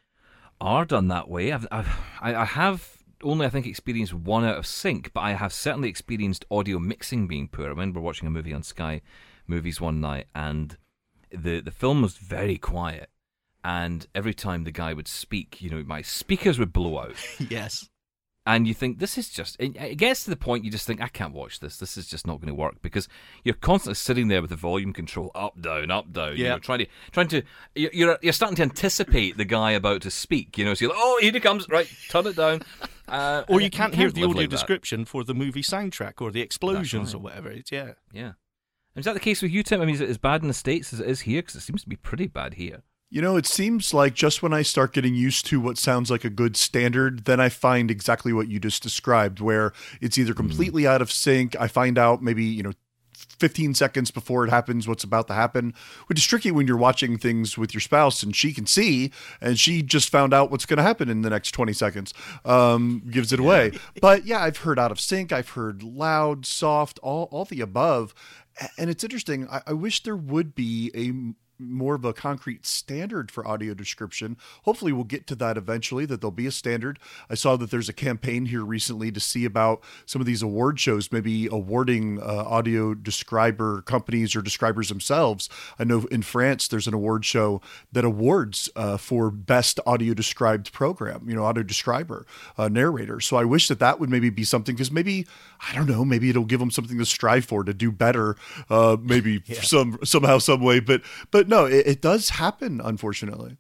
are done that way. I've, I've, I I have only, I think, experienced one out of sync, but I have certainly experienced audio mixing being poor. I remember watching a movie on Sky Movies one night, and the the film was very quiet. And every time the guy would speak, you know, my speakers would blow out. Yes. And you think, this is just, it it gets to the point you just think, I can't watch this. This is just not going to work because you're constantly sitting there with the volume control up, down, up, down. You Yeah. know, trying to, trying to, you're, you're you're starting to anticipate the guy about to speak, you know, so you're like, oh, here he comes, right, turn it down. Uh, Or and you can't hear the live audio like that. description for the movie soundtrack or the explosions right. or whatever. It's, yeah. Yeah. Is that the case with you, Tim? I mean, is it as bad in the States as it is here? Because it seems to be pretty bad here. You know, it seems like just when I start getting used to what sounds like a good standard, then I find exactly what you just described, where it's either completely mm. out of sync. I find out maybe, you know, fifteen seconds before it happens what's about to happen, which is tricky when you're watching things with your spouse and she can see and she just found out what's going to happen in the next twenty seconds. Um, gives it away. But yeah, I've heard out of sync. I've heard loud, soft, all, all the above. And it's interesting. I, I wish there would be a more of a concrete standard for audio description. Hopefully we'll get to that eventually, that there'll be a standard. I saw that there's a campaign here recently to see about some of these award shows, maybe awarding uh, audio describer companies or describers themselves. I know in France, there's an award show that awards uh, for best audio described program, you know, audio describer, uh, narrator. So I wish that that would maybe be something, because maybe, I don't know, maybe it'll give them something to strive for, to do better, uh, maybe yeah. some somehow, some way. But, but no, it, it does happen, unfortunately.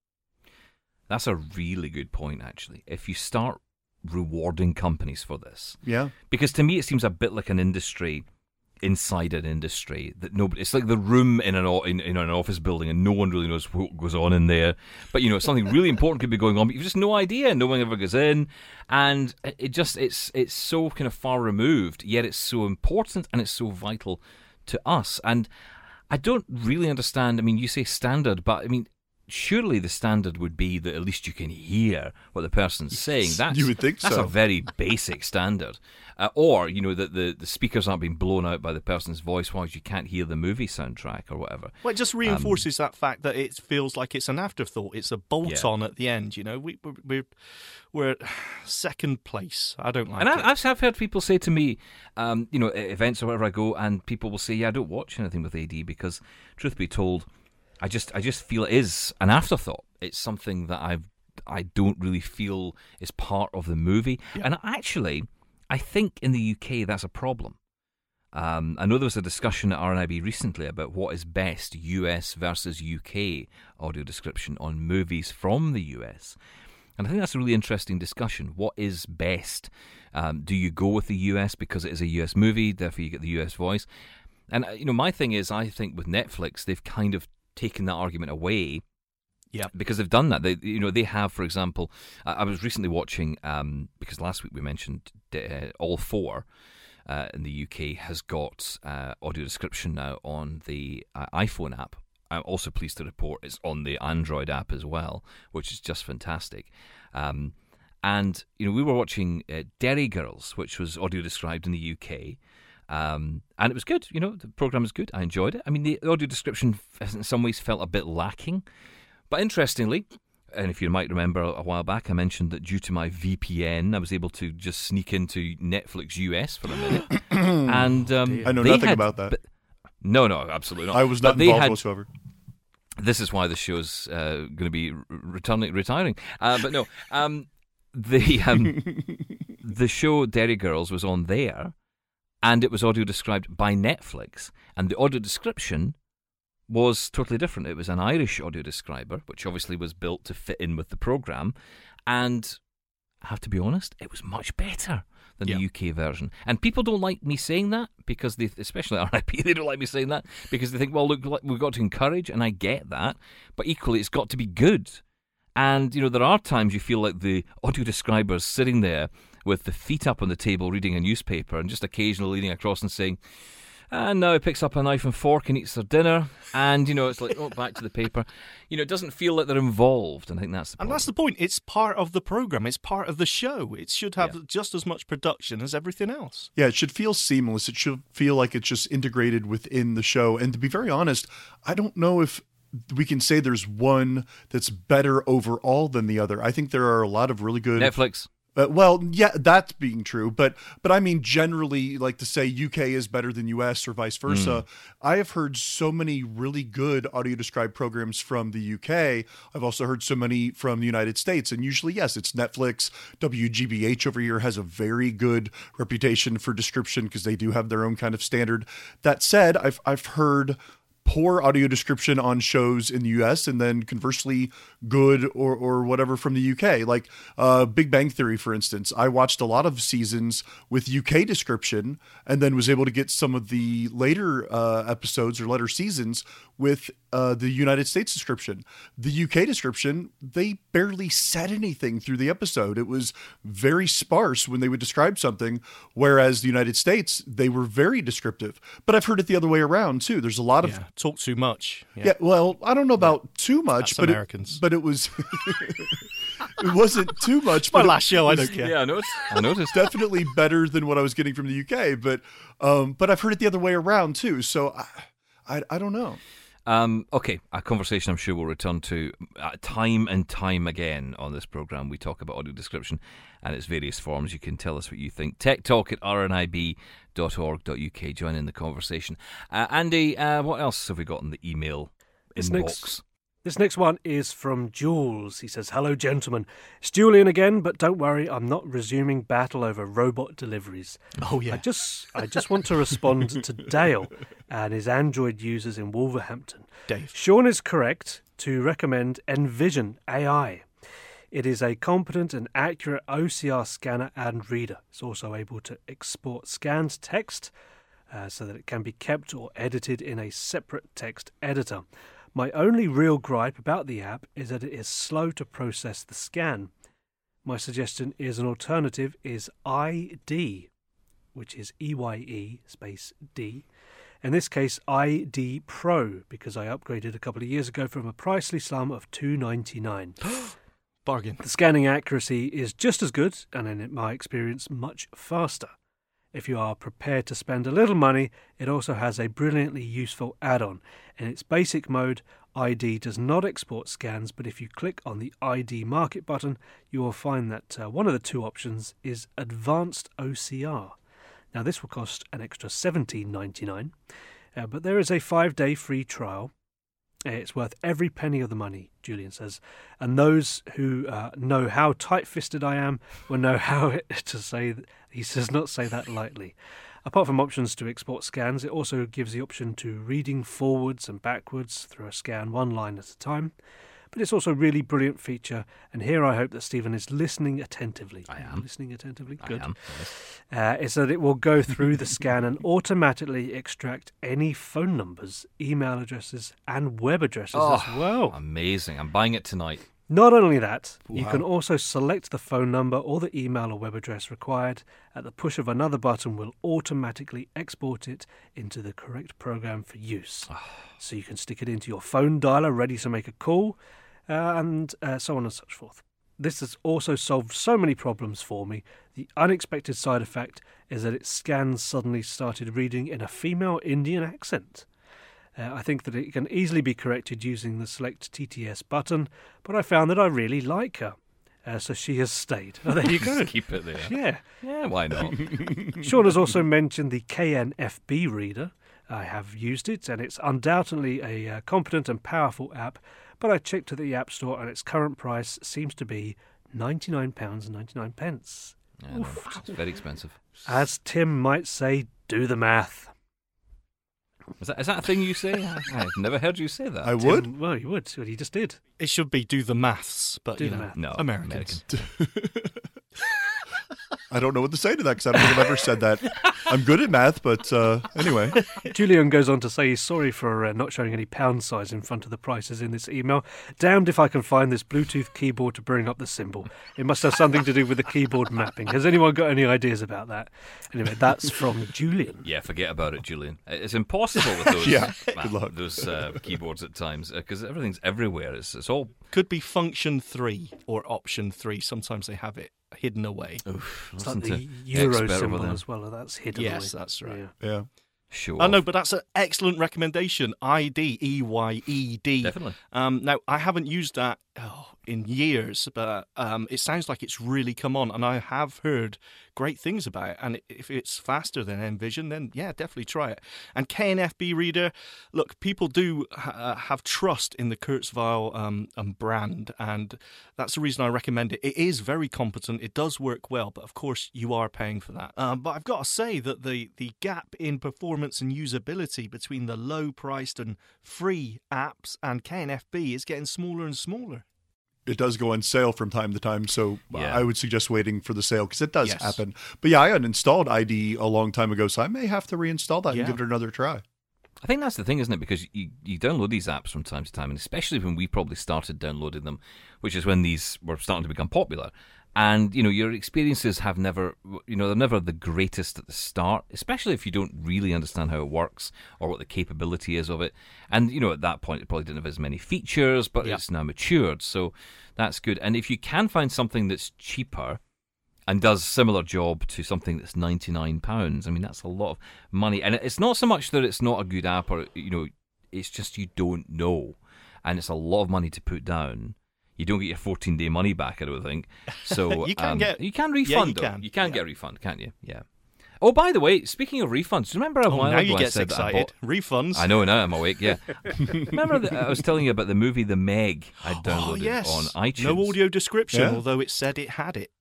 That's a really good point, actually. If you start rewarding companies for this. Yeah. Because to me, it seems a bit like an industry inside an industry that nobody, it's like the room in an in, in an office building and no one really knows what goes on in there. But, you know, something really important could be going on, but you've just no idea. No one ever goes in. And it just, it's it's so kind of far removed, yet it's so important and it's so vital to us. And I don't really understand. I mean, you say standard, but I mean, surely the standard would be that at least you can hear what the person's saying. That's, you would think that's so. a very basic standard. Uh, or, you know, that the, the speakers aren't being blown out by the person's voice whilst you can't hear the movie soundtrack or whatever. Well, it just reinforces um, that fact that it feels like it's an afterthought. It's a bolt-on yeah. at the end, you know. We, we're, we're second place. I don't like and it. And I've heard people say to me, um, you know, at events or wherever I go, and people will say, yeah, I don't watch anything with A D because, truth be told, I just I just feel it is an afterthought. It's something that I've I don't really feel is part of the movie. Yeah. And actually, I think in the U K that's a problem. Um, I know there was a discussion at R N I B recently about what is best, U S versus U K audio description on movies from the U S. And I think that's a really interesting discussion. What is best? Um, do you go with the U S because it is a U S movie, therefore you get the U S voice? And, you know, my thing is, I think with Netflix, they've kind of taken that argument away. Yeah, because they've done that. They, you know, they have, for example, I, I was recently watching um, because last week we mentioned uh, All Four uh, in the U K has got uh, audio description now on the uh, iPhone app. I'm also pleased to report it's on the Android app as well, which is just fantastic. Um, and you know, we were watching uh, Derry Girls, which was audio described in the U K. Um, and it was good, you know, the program was good. I enjoyed it. I mean, the audio description in some ways felt a bit lacking. But interestingly, and if you might remember a while back, I mentioned that due to my V P N, I was able to just sneak into Netflix U S for a minute. and um, I know nothing had, about that. But, no, no, absolutely not. I was not but involved had, whatsoever. This is why the show's uh, going to be returning, retiring. Uh, but no, um, the um, the show Derry Girls was on there. And it was audio described by Netflix. And the audio description was totally different. It was an Irish audio describer, which obviously was built to fit in with the program. And I have to be honest, it was much better than yeah. the U K version. And people don't like me saying that, because they, especially R I P, they don't like me saying that, because they think, well, look, we've got to encourage, and I get that. But equally, it's got to be good. And, you know, there are times you feel like the audio describer's sitting there with the feet up on the table reading a newspaper and just occasionally leaning across and saying, and now he picks up a knife and fork and eats their dinner. And, you know, it's like, oh, back to the paper. You know, it doesn't feel like they're involved. And I think that's the point. And that's the point. It's part of the program. It's part of the show. It should have yeah. just as much production as everything else. Yeah, it should feel seamless. It should feel like it's just integrated within the show. And to be very honest, I don't know if we can say there's one that's better overall than the other. I think there are a lot of really good... Netflix. Uh, well, yeah, that's being true, but but I mean generally, like to say U K is better than U S or vice versa. Mm. I have heard so many really good audio described programs from the U K. I've also heard so many from the United States, and usually, yes, it's Netflix. W G B H over here has a very good reputation for description because they do have their own kind of standard. That said, I've I've heard poor audio description on shows in the U S and then conversely good or, or whatever from the U K. Like uh, Big Bang Theory, for instance. I watched a lot of seasons with U K description and then was able to get some of the later uh, episodes or later seasons with uh, the United States description. The U K description, they barely said anything through the episode. It was very sparse when they would describe something, whereas the United States, they were very descriptive. But I've heard it the other way around, too. There's a lot of... Yeah. Talk too much. Yeah. yeah, well, I don't know about yeah. too much, That's but Americans. It, but it was it wasn't too much. My but last it, show, it I was don't care. Yeah, I noticed. I noticed. Definitely better than what I was getting from the U K, but um, but I've heard it the other way around too. So I I, I don't know. Um, okay, a conversation I'm sure we'll return to uh, time and time again on this programme. We talk about audio description and its various forms. You can tell us what you think. Tech Talk at r n i b dot org dot u k. Join in the conversation. Uh, Andy, uh, what else have we got in the email This inbox? next, this next one is from Jules. He says, "Hello, gentlemen. It's Julian again, but don't worry, I'm not resuming battle over robot deliveries. Oh, yeah. I just, I just want to respond to Dale and his Android users in Wolverhampton. Dave. Sean is correct to recommend Envision A I. It is a competent and accurate O C R scanner and reader. It's also able to export scanned text uh, so that it can be kept or edited in a separate text editor. My only real gripe about the app is that it is slow to process the scan. My suggestion is an alternative is I D, which is E Y E space D. In this case, I D Pro, because I upgraded a couple of years ago from a pricely sum of two dollars and ninety-nine cents. Bargain. The scanning accuracy is just as good, and in my experience, much faster. If you are prepared to spend a little money, it also has a brilliantly useful add-on. In its basic mode, I D does not export scans, but if you click on the I D Market button, you will find that uh, one of the two options is Advanced O C R. Now, this will cost an extra seventeen dollars and ninety-nine cents, uh, but there is a five-day free trial. It's worth every penny of the money, Julian says, and those who uh, know how tight-fisted I am will know how to say that. He does not say that lightly. Apart from options to export scans, it also gives the option to reading forwards and backwards through a scan one line at a time. But it's also a really brilliant feature, and here I hope that Stephen is listening attentively. I am. Listening attentively? Good. I am, yes. Uh, is that it will go through the scan and automatically extract any phone numbers, email addresses, and web addresses Oh, as well. Amazing. I'm buying it tonight. Not only that, you Wow. can also select the phone number or the email or web address required. At the push of another button, will automatically export it into the correct program for use. So you can stick it into your phone dialer ready to make a call, uh, and uh, so on and so forth. This has also solved so many problems for me. The unexpected side effect is that its scans suddenly started reading in a female Indian accent. Uh, I think that it can easily be corrected using the Select T T S button, but I found that I really like her. Uh, so she has stayed. Oh, there you go. Just keep it there. Yeah. Yeah, why not? Sean has also mentioned the K N F B reader. I have used it, and it's undoubtedly a uh, competent and powerful app, but I checked at the App Store, and its current price seems to be ninety-nine pounds ninety-nine. Yeah, no, it's very expensive. As Tim might say, do the math. Is that, is that a thing you say? I, I've never heard you say that. I would. Tim, well, you would. Well, you just did. It should be do the maths, but Do you the know, math. No, Americans. I don't know what to say to that because I don't think I've ever said that. I'm good at math, but uh, anyway. Julian goes on to say he's sorry for uh, not showing any pound size in front of the prices in this email. Damned if I can find this Bluetooth keyboard to bring up the symbol. It must have something to do with the keyboard mapping. Has anyone got any ideas about that? Anyway, that's from Julian. Yeah, forget about it, Julian. It's impossible with those Yeah, uh, good luck. those uh, keyboards at times because everything's everywhere. It's, it's all Could be function three or option three. Sometimes they have it hidden away. oof. It's Listen like the to Euro expert over symbol there. as well. That's hidden Yes, away. that's right. Yeah. Yeah. Show I know, off. but that's an excellent recommendation. I D, E Y E D. Definitely. Um, now, I haven't used that oh, in years, but um, it sounds like it's really come on, and I have heard great things about it. And if it's faster than Envision, then yeah, definitely try it. And K N F B Reader, look, people do ha- have trust in the Kurzweil um, um, brand, and that's the reason I recommend it. It is very competent, it does work well, but of course you are paying for that. Um, but I've got to say that the, the gap in performance and usability between the low-priced and free apps and K N F B is getting smaller and smaller. It does go on sale from time to time, so Yeah. I would suggest waiting for the sale because it does Yes. happen. But yeah, I uninstalled I D a long time ago, so I may have to reinstall that Yeah. and give it another try. I think that's the thing, isn't it? Because you, you download these apps from time to time, and especially when we probably started downloading them, which is when these were starting to become popular. And, you know, your experiences have never, you know, they're never the greatest at the start, especially if you don't really understand how it works or what the capability is of it. And, you know, at that point, it probably didn't have as many features, but Yeah. it's now matured. So that's good. And if you can find something that's cheaper and does similar job to something that's ninety-nine pounds, I mean, that's a lot of money. And it's not so much that it's not a good app or, you know, it's just you don't know. And it's a lot of money to put down. You don't get your fourteen-day money back, I don't think. So You can um, get- you can Yeah, refund. you though. can. You can Yeah. get a refund, can't you? Yeah. Oh, by the way, speaking of refunds, do you remember a Oh, while now ago you I get said that I excited. bought? Refunds. I know now I'm awake. Yeah. Remember that I was telling you about the movie The Meg I downloaded Oh, yes. on iTunes. No audio description, Yeah. although it said it had it.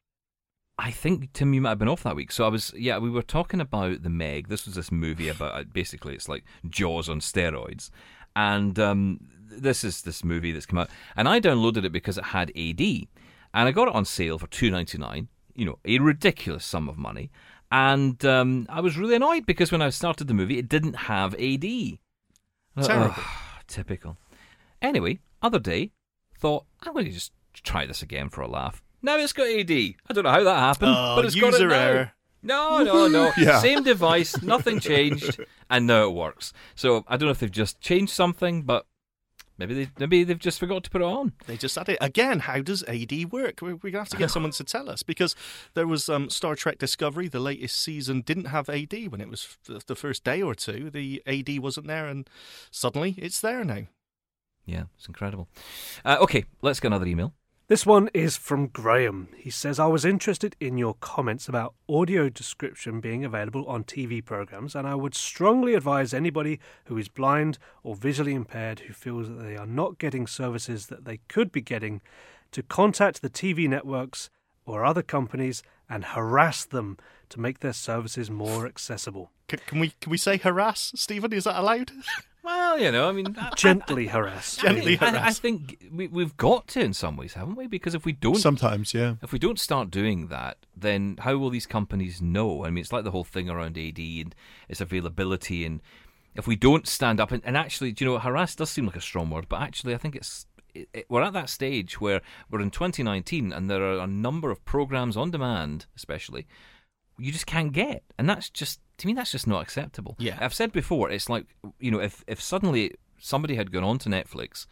I think Tim, you might have been off that week. So I was, yeah, we were talking about The Meg. This was this movie about basically it's like Jaws on steroids, and um, this is this movie that's come out, and I downloaded it because it had A D, and I got it on sale for two ninety-nine. You know, a ridiculous sum of money, and um, I was really annoyed because when I started the movie, it didn't have A D. I thought, Terrible. "Ugh, typical. Anyway, other day, thought I'm going to just try this again for a laugh. Now it's got A D. I don't know how that happened, Oh, but it's got it user now. error. No, no, no. Yeah. Same device, nothing changed, and now it works. So I don't know if they've just changed something, but maybe they maybe they've just forgot to put it on. They just had it. Again, how does A D work? We're going to have to get someone to tell us, because there was um, Star Trek Discovery, the latest season, didn't have A D when it was f- the first day or two. The A D wasn't there, and suddenly it's there now. Yeah, it's incredible. Uh, okay, let's get another email. This one is from Graham. He says, I was interested in your comments about audio description being available on T V programs, and I would strongly advise anybody who is blind or visually impaired who feels that they are not getting services that they could be getting to contact the T V networks or other companies and harass them to make their services more accessible. C- can we can we say harass, Stephen? Is that allowed? Well, you know, I mean, I, Gently harass. I, Gently I, I harass. think we, we've got to in some ways, haven't we? Because if we don't Sometimes, yeah. If we don't start doing that, then how will these companies know? I mean, it's like the whole thing around A D and its availability. And if we don't stand up, and, and actually, do you know, harass does seem like a strong word, but actually I think it's it, it, we're at that stage where we're in twenty nineteen and there are a number of programs on demand, especially, you just can't get. And that's just, to me, that's just not acceptable. Yeah. I've said before, it's like, you know, if, if suddenly somebody had gone on to Netflix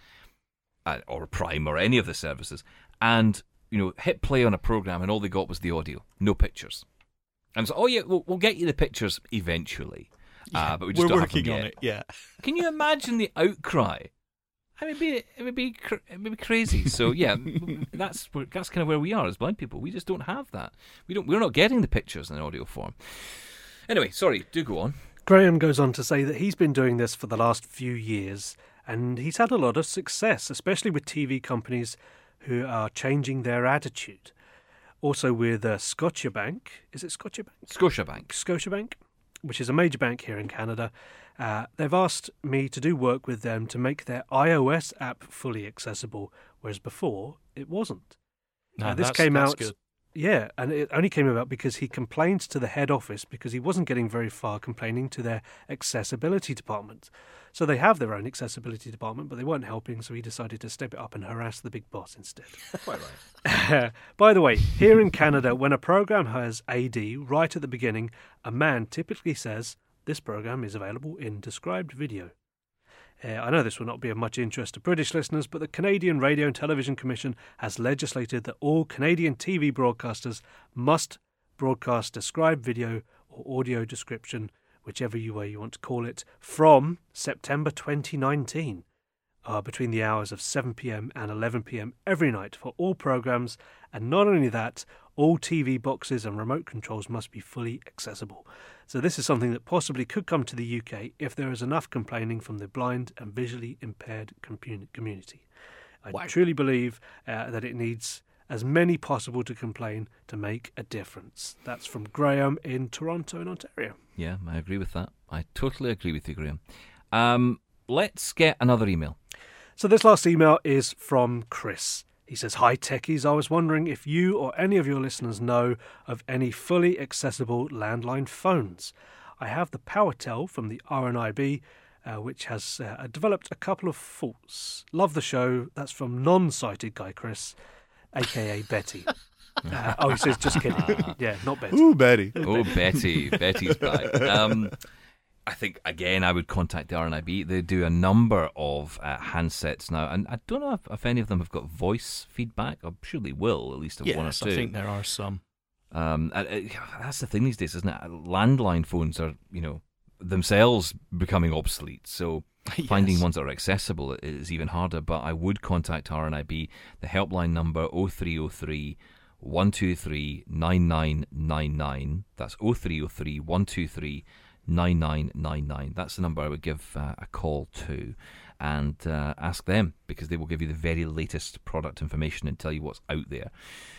uh, or Prime or any of the services and, you know, hit play on a program and all they got was the audio, no pictures. And so, oh yeah, we'll, we'll get you the pictures eventually. Uh, but we just We're don't working have them on yet. it. Yeah. Can you imagine the outcry? I mean, it'd be, it would be cr- it would be crazy. So yeah, that's where, that's kind of where we are as blind people. We just don't have that. We don't. We're not getting the pictures in audio form. Anyway, sorry. Do go on. Graham goes on to say that he's been doing this for the last few years and he's had a lot of success, especially with T V companies who are changing their attitude. Also with uh, Scotiabank. Is it Scotiabank? Scotiabank. Scotiabank, which is a major bank here in Canada. Uh, they've asked me to do work with them to make their iOS app fully accessible, whereas before it wasn't. No, Uh, this that's- came that's out, good. yeah, and it only came about because he complained to the head office because he wasn't getting very far complaining to their accessibility department. So they have their own accessibility department, but they weren't helping, so he decided to step it up and harass the big boss instead. Quite right. By the way, here in Canada, when a program has A D right at the beginning, a man typically says, this program is available in described video. Uh, I know this will not be of much interest to British listeners, but the Canadian Radio and Television Commission has legislated that all Canadian T V broadcasters must broadcast described video or audio description, whichever you way you want to call it, from September twenty nineteen. are between the hours of seven p.m. and eleven p.m. every night for all programmes, and not only that, all T V boxes and remote controls must be fully accessible. So this is something that possibly could come to the U K if there is enough complaining from the blind and visually impaired community. I wow. truly believe uh, that it needs as many possible to complain to make a difference. That's from Graham in Toronto in Ontario. Yeah, I agree with that. I totally agree with you, Graham. Um, let's get another email. So this last email is from Chris. He says, "Hi techies, I was wondering if you or any of your listeners know of any fully accessible landline phones. I have the PowerTel from the R N I B, uh, which has uh, developed a couple of faults. Love the show." That's from non-sighted guy Chris, a k a. Betty. Uh, oh, he says, just kidding. Yeah, not Betty. Ooh, Betty. Oh, Betty. Betty's back. Um, I think, again, I would contact the R N I B. They do a number of uh, handsets now, and I don't know if, if any of them have got voice feedback. I'm sure they will, at least of yes, one or two. I think there are some. Um, uh, uh, that's the thing these days, isn't it? Landline phones are, you know, themselves becoming obsolete, so yes. finding ones that are accessible is even harder. But I would contact R N I B. The helpline number oh three oh three, one two three, nine nine nine nine. That's oh three oh three, one two three, nine nine nine nine. That's the number I would give uh, a call to and uh, ask them, because they will give you the very latest product information and tell you what's out there.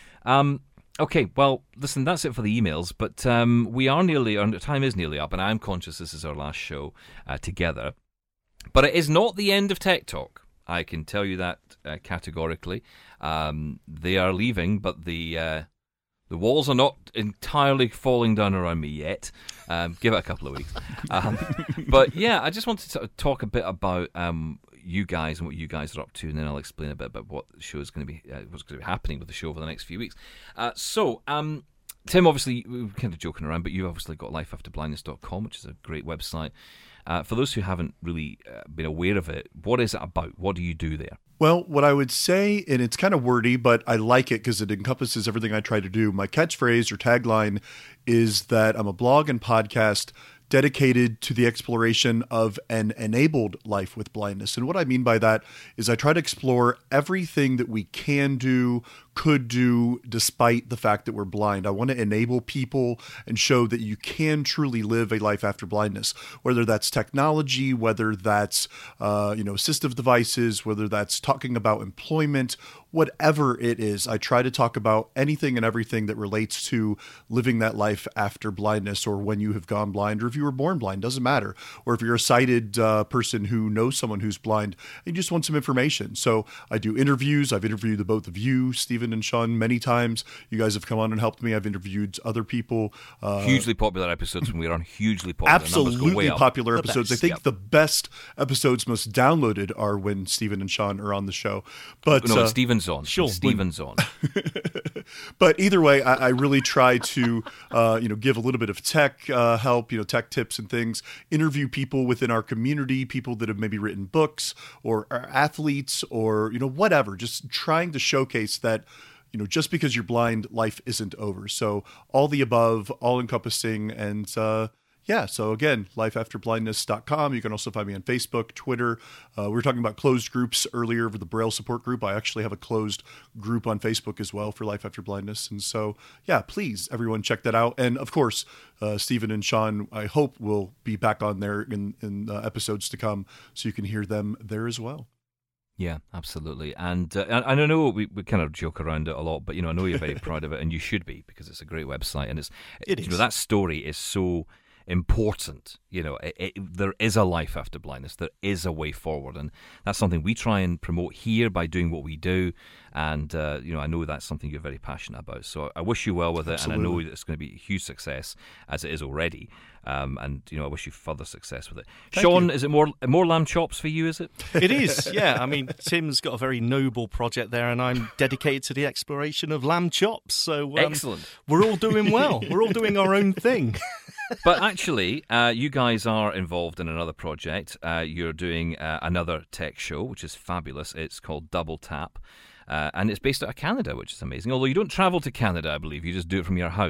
Um, okay, well, listen, that's it for the emails, but um, we are nearly, our time is nearly up, and I'm conscious this is our last show uh, together. But it is not the end of Tech Talk. I can tell you that uh, categorically. Um, they are leaving, but the uh, the walls are not entirely falling down around me yet. Um, give it a couple of weeks. Um, but yeah, I just wanted to talk a bit about um, you guys and what you guys are up to, and then I'll explain a bit about what the show is going to be, uh, what's going to be happening with the show over the next few weeks. Uh, so, um, Tim, obviously, we were kind of joking around, but you've obviously got life after blindness dot com, which is a great website. Uh, for those who haven't really uh, been aware of it, what is it about? What do you do there? Well, what I would say, and it's kind of wordy, but I like it because it encompasses everything I try to do. My catchphrase or tagline is that I'm a blog and podcast dedicated to the exploration of an enabled life with blindness. And what I mean by that is I try to explore everything that we can do, could do, despite the fact that we're blind. I want to enable people and show that you can truly live a life after blindness, whether that's technology, whether that's uh, you know, assistive devices, whether that's talking about employment, whatever it is. I try to talk about anything and everything that relates to living that life after blindness, or when you have gone blind, or if you were born blind, doesn't matter. Or if you're a sighted uh, person who knows someone who's blind and you just want some information. So I do interviews. I've interviewed the both of you, Stephen and Sean, many times. You guys have come on and helped me. I've interviewed other people. Uh, hugely popular episodes when we were on. Hugugely popular. Absolutely popular the episodes. Best, I think yep. the best episodes, most downloaded, are when Stephen and Sean are on the show. But no, uh, Stephen's on. Sure, Stephen's on. But either way, I, I really try to, uh, you know, give a little bit of tech uh, help, you know, tech tips and things. Interview people within our community, people that have maybe written books or are athletes or, you know, whatever. Just trying to showcase that, you know, just because you're blind, life isn't over. So all the above, all encompassing, and uh, yeah. So again, life after blindness dot com. You can also find me on Facebook, Twitter. Uh, we were talking about closed groups earlier for the Braille support group. I actually have a closed group on Facebook as well for Life After Blindness. And so, yeah, please, everyone, check that out. And of course, uh, Stephen and Sean, I hope, will be back on there in, in uh, episodes to come, so you can hear them there as well. Yeah, absolutely. And uh, and I know we, we kind of joke around it a lot, but you know, I know you're very proud of it, and you should be, because it's a great website, and it's it you is. know, that story is so important. You know, it, it, there is a life after blindness. There is a way forward, and that's something we try and promote here by doing what we do. And uh, you know, I know that's something you're very passionate about. So I wish you well with it, Absolutely. And I know that it's going to be a huge success, as it is already. Um, and you know, I wish you further success with it. Thank Sean, you. Is it more more lamb chops for you? Is it? It is, yeah. I mean, Tim's got a very noble project there, and I'm dedicated to the exploration of lamb chops. So um, excellent. We're all doing well. We're all doing our own thing. But actually, uh, you guys are involved in another project. Uh, you're doing uh, another tech show, which is fabulous. It's called Double Tap, uh, and it's based out of Canada, which is amazing. Although you don't travel to Canada, I believe. You just do it from your house.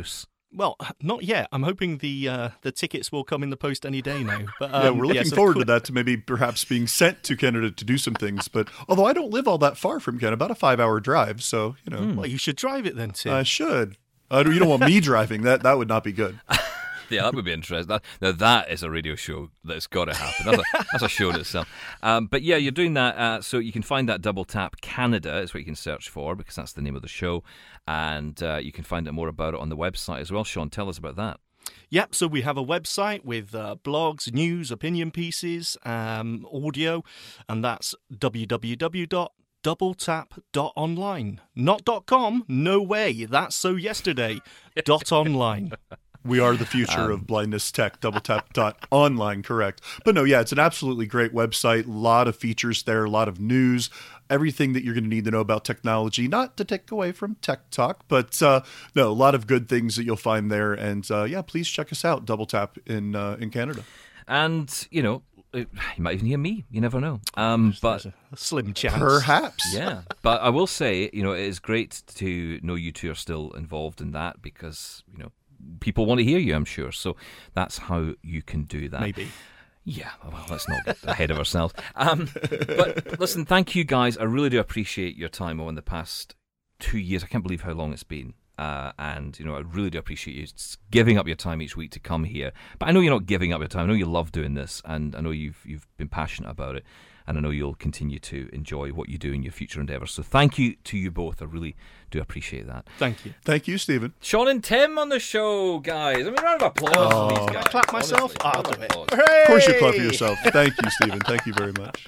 Well, not yet. I'm hoping the uh, the tickets will come in the post any day now. But um, yeah, we're looking yes, forward course. to that, to maybe perhaps being sent to Canada to do some things. But although I don't live all that far from Canada, about a five-hour drive, so, you know. Well, you should drive it then, Tim. I should. Uh, you don't want me driving. That that would not be good. Yeah, that would be interesting. That, now that is a radio show that's got to happen. That's a, that's a show in itself. Um, but yeah, you're doing that. Uh, so you can find that Double Tap Canada is what you can search for, because that's the name of the show. And uh, you can find out more about it on the website as well. Sean, tell us about that. Yep, so we have a website with uh, blogs, news, opinion pieces, um, audio, and that's w w w dot double tap dot online. Not .com, no way, that's so yesterday. dot online. We are the future Um, of blindness tech, double tap dot online, correct. But no, yeah, it's an absolutely great website. A lot of features there, a lot of news, everything that you're going to need to know about technology. Not to take away from Tech Talk, but uh, no, a lot of good things that you'll find there. And uh, yeah, please check us out, Double Tap in uh, in Canada. And, you know, you might even hear me. You never know. Um, but a, a slim chance. Perhaps. Yeah, but I will say, you know, it is great to know you two are still involved in that, because, you know, people want to hear you, I'm sure. So that's how you can do that. Maybe. Yeah, well, let's not get ahead of ourselves. Um, but listen, thank you guys. I really do appreciate your time over in the past two years. I can't believe how long it's been. Uh, and, you know, I really do appreciate you giving up your time each week to come here. But I know you're not giving up your time. I know you love doing this, and I know you've you've been passionate about it. And I know you'll continue to enjoy what you do in your future endeavours. So thank you to you both. I really do appreciate that. Thank you. Thank you, Stephen. Sean and Tim on the show, guys. I mean, round of applause Oh. for these guys. Can I clap myself? Honestly, I'll round do of it. applause. Of course you clap for yourself. Thank you, Stephen. Thank you very much.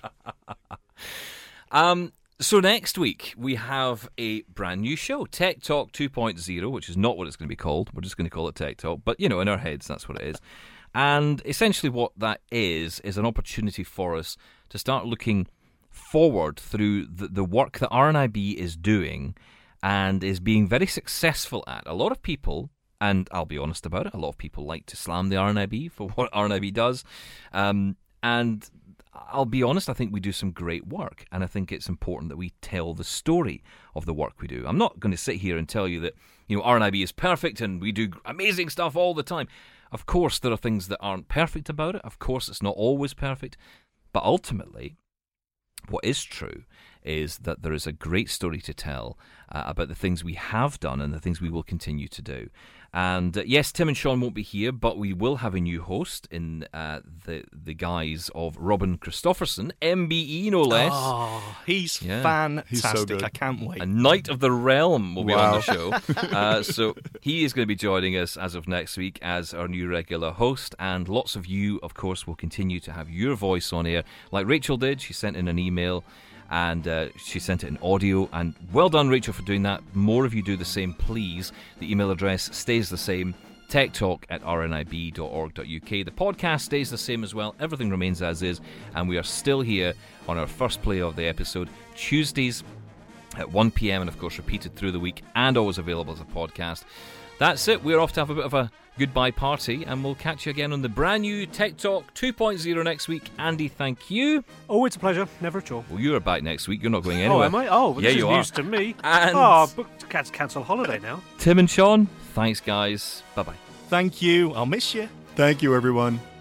Um, so next week we have a brand new show, Tech Talk two point oh, which is not what it's going to be called. We're just going to call it Tech Talk. But, you know, in our heads, that's what it is. And essentially what that is, is an opportunity for us to start looking forward through the, the work that R N I B is doing and is being very successful at. A lot of people, and I'll be honest about it, a lot of people like to slam the R N I B for what R N I B does. Um, and I'll be honest, I think we do some great work, and I think it's important that we tell the story of the work we do. I'm not going to sit here and tell you that, you know, R N I B is perfect and we do amazing stuff all the time. Of course, there are things that aren't perfect about it. Of course, it's not always perfect. But ultimately, what is true is that there is a great story to tell uh, about the things we have done and the things we will continue to do. And uh, yes, Tim and Sean won't be here, but we will have a new host in uh, the the guise of Robin Christofferson, M B E no less. Oh, he's Yeah. fantastic. He's so good. I can't wait. A Knight of the Realm will be Wow. on the show. uh, so he is going to be joining us as of next week as our new regular host. And lots of you, of course, will continue to have your voice on air. Like Rachel did. She sent in an email and uh, she sent it in audio. And well done, Rachel, for doing that. More of you do the same, please. The email address stays the same. techtalk at r n i b dot org dot u k. The podcast stays the same as well. Everything remains as is. And we are still here on our first play of the episode, Tuesdays at one p.m. and of course repeated through the week and always available as a podcast. That's it. We're off to have a bit of a goodbye party, and we'll catch you again on the brand new Tech Talk two point oh next week. Andy, thank you. Oh, it's a pleasure. Never a chore. Well, you're back next week. You're not going Oh, anywhere. am I? Oh, well, yeah, this you is are. news to me. And Oh, booked can cancel holiday now. Tim and Sean, thanks, guys. Bye-bye. Thank you. I'll miss you. Thank you, everyone.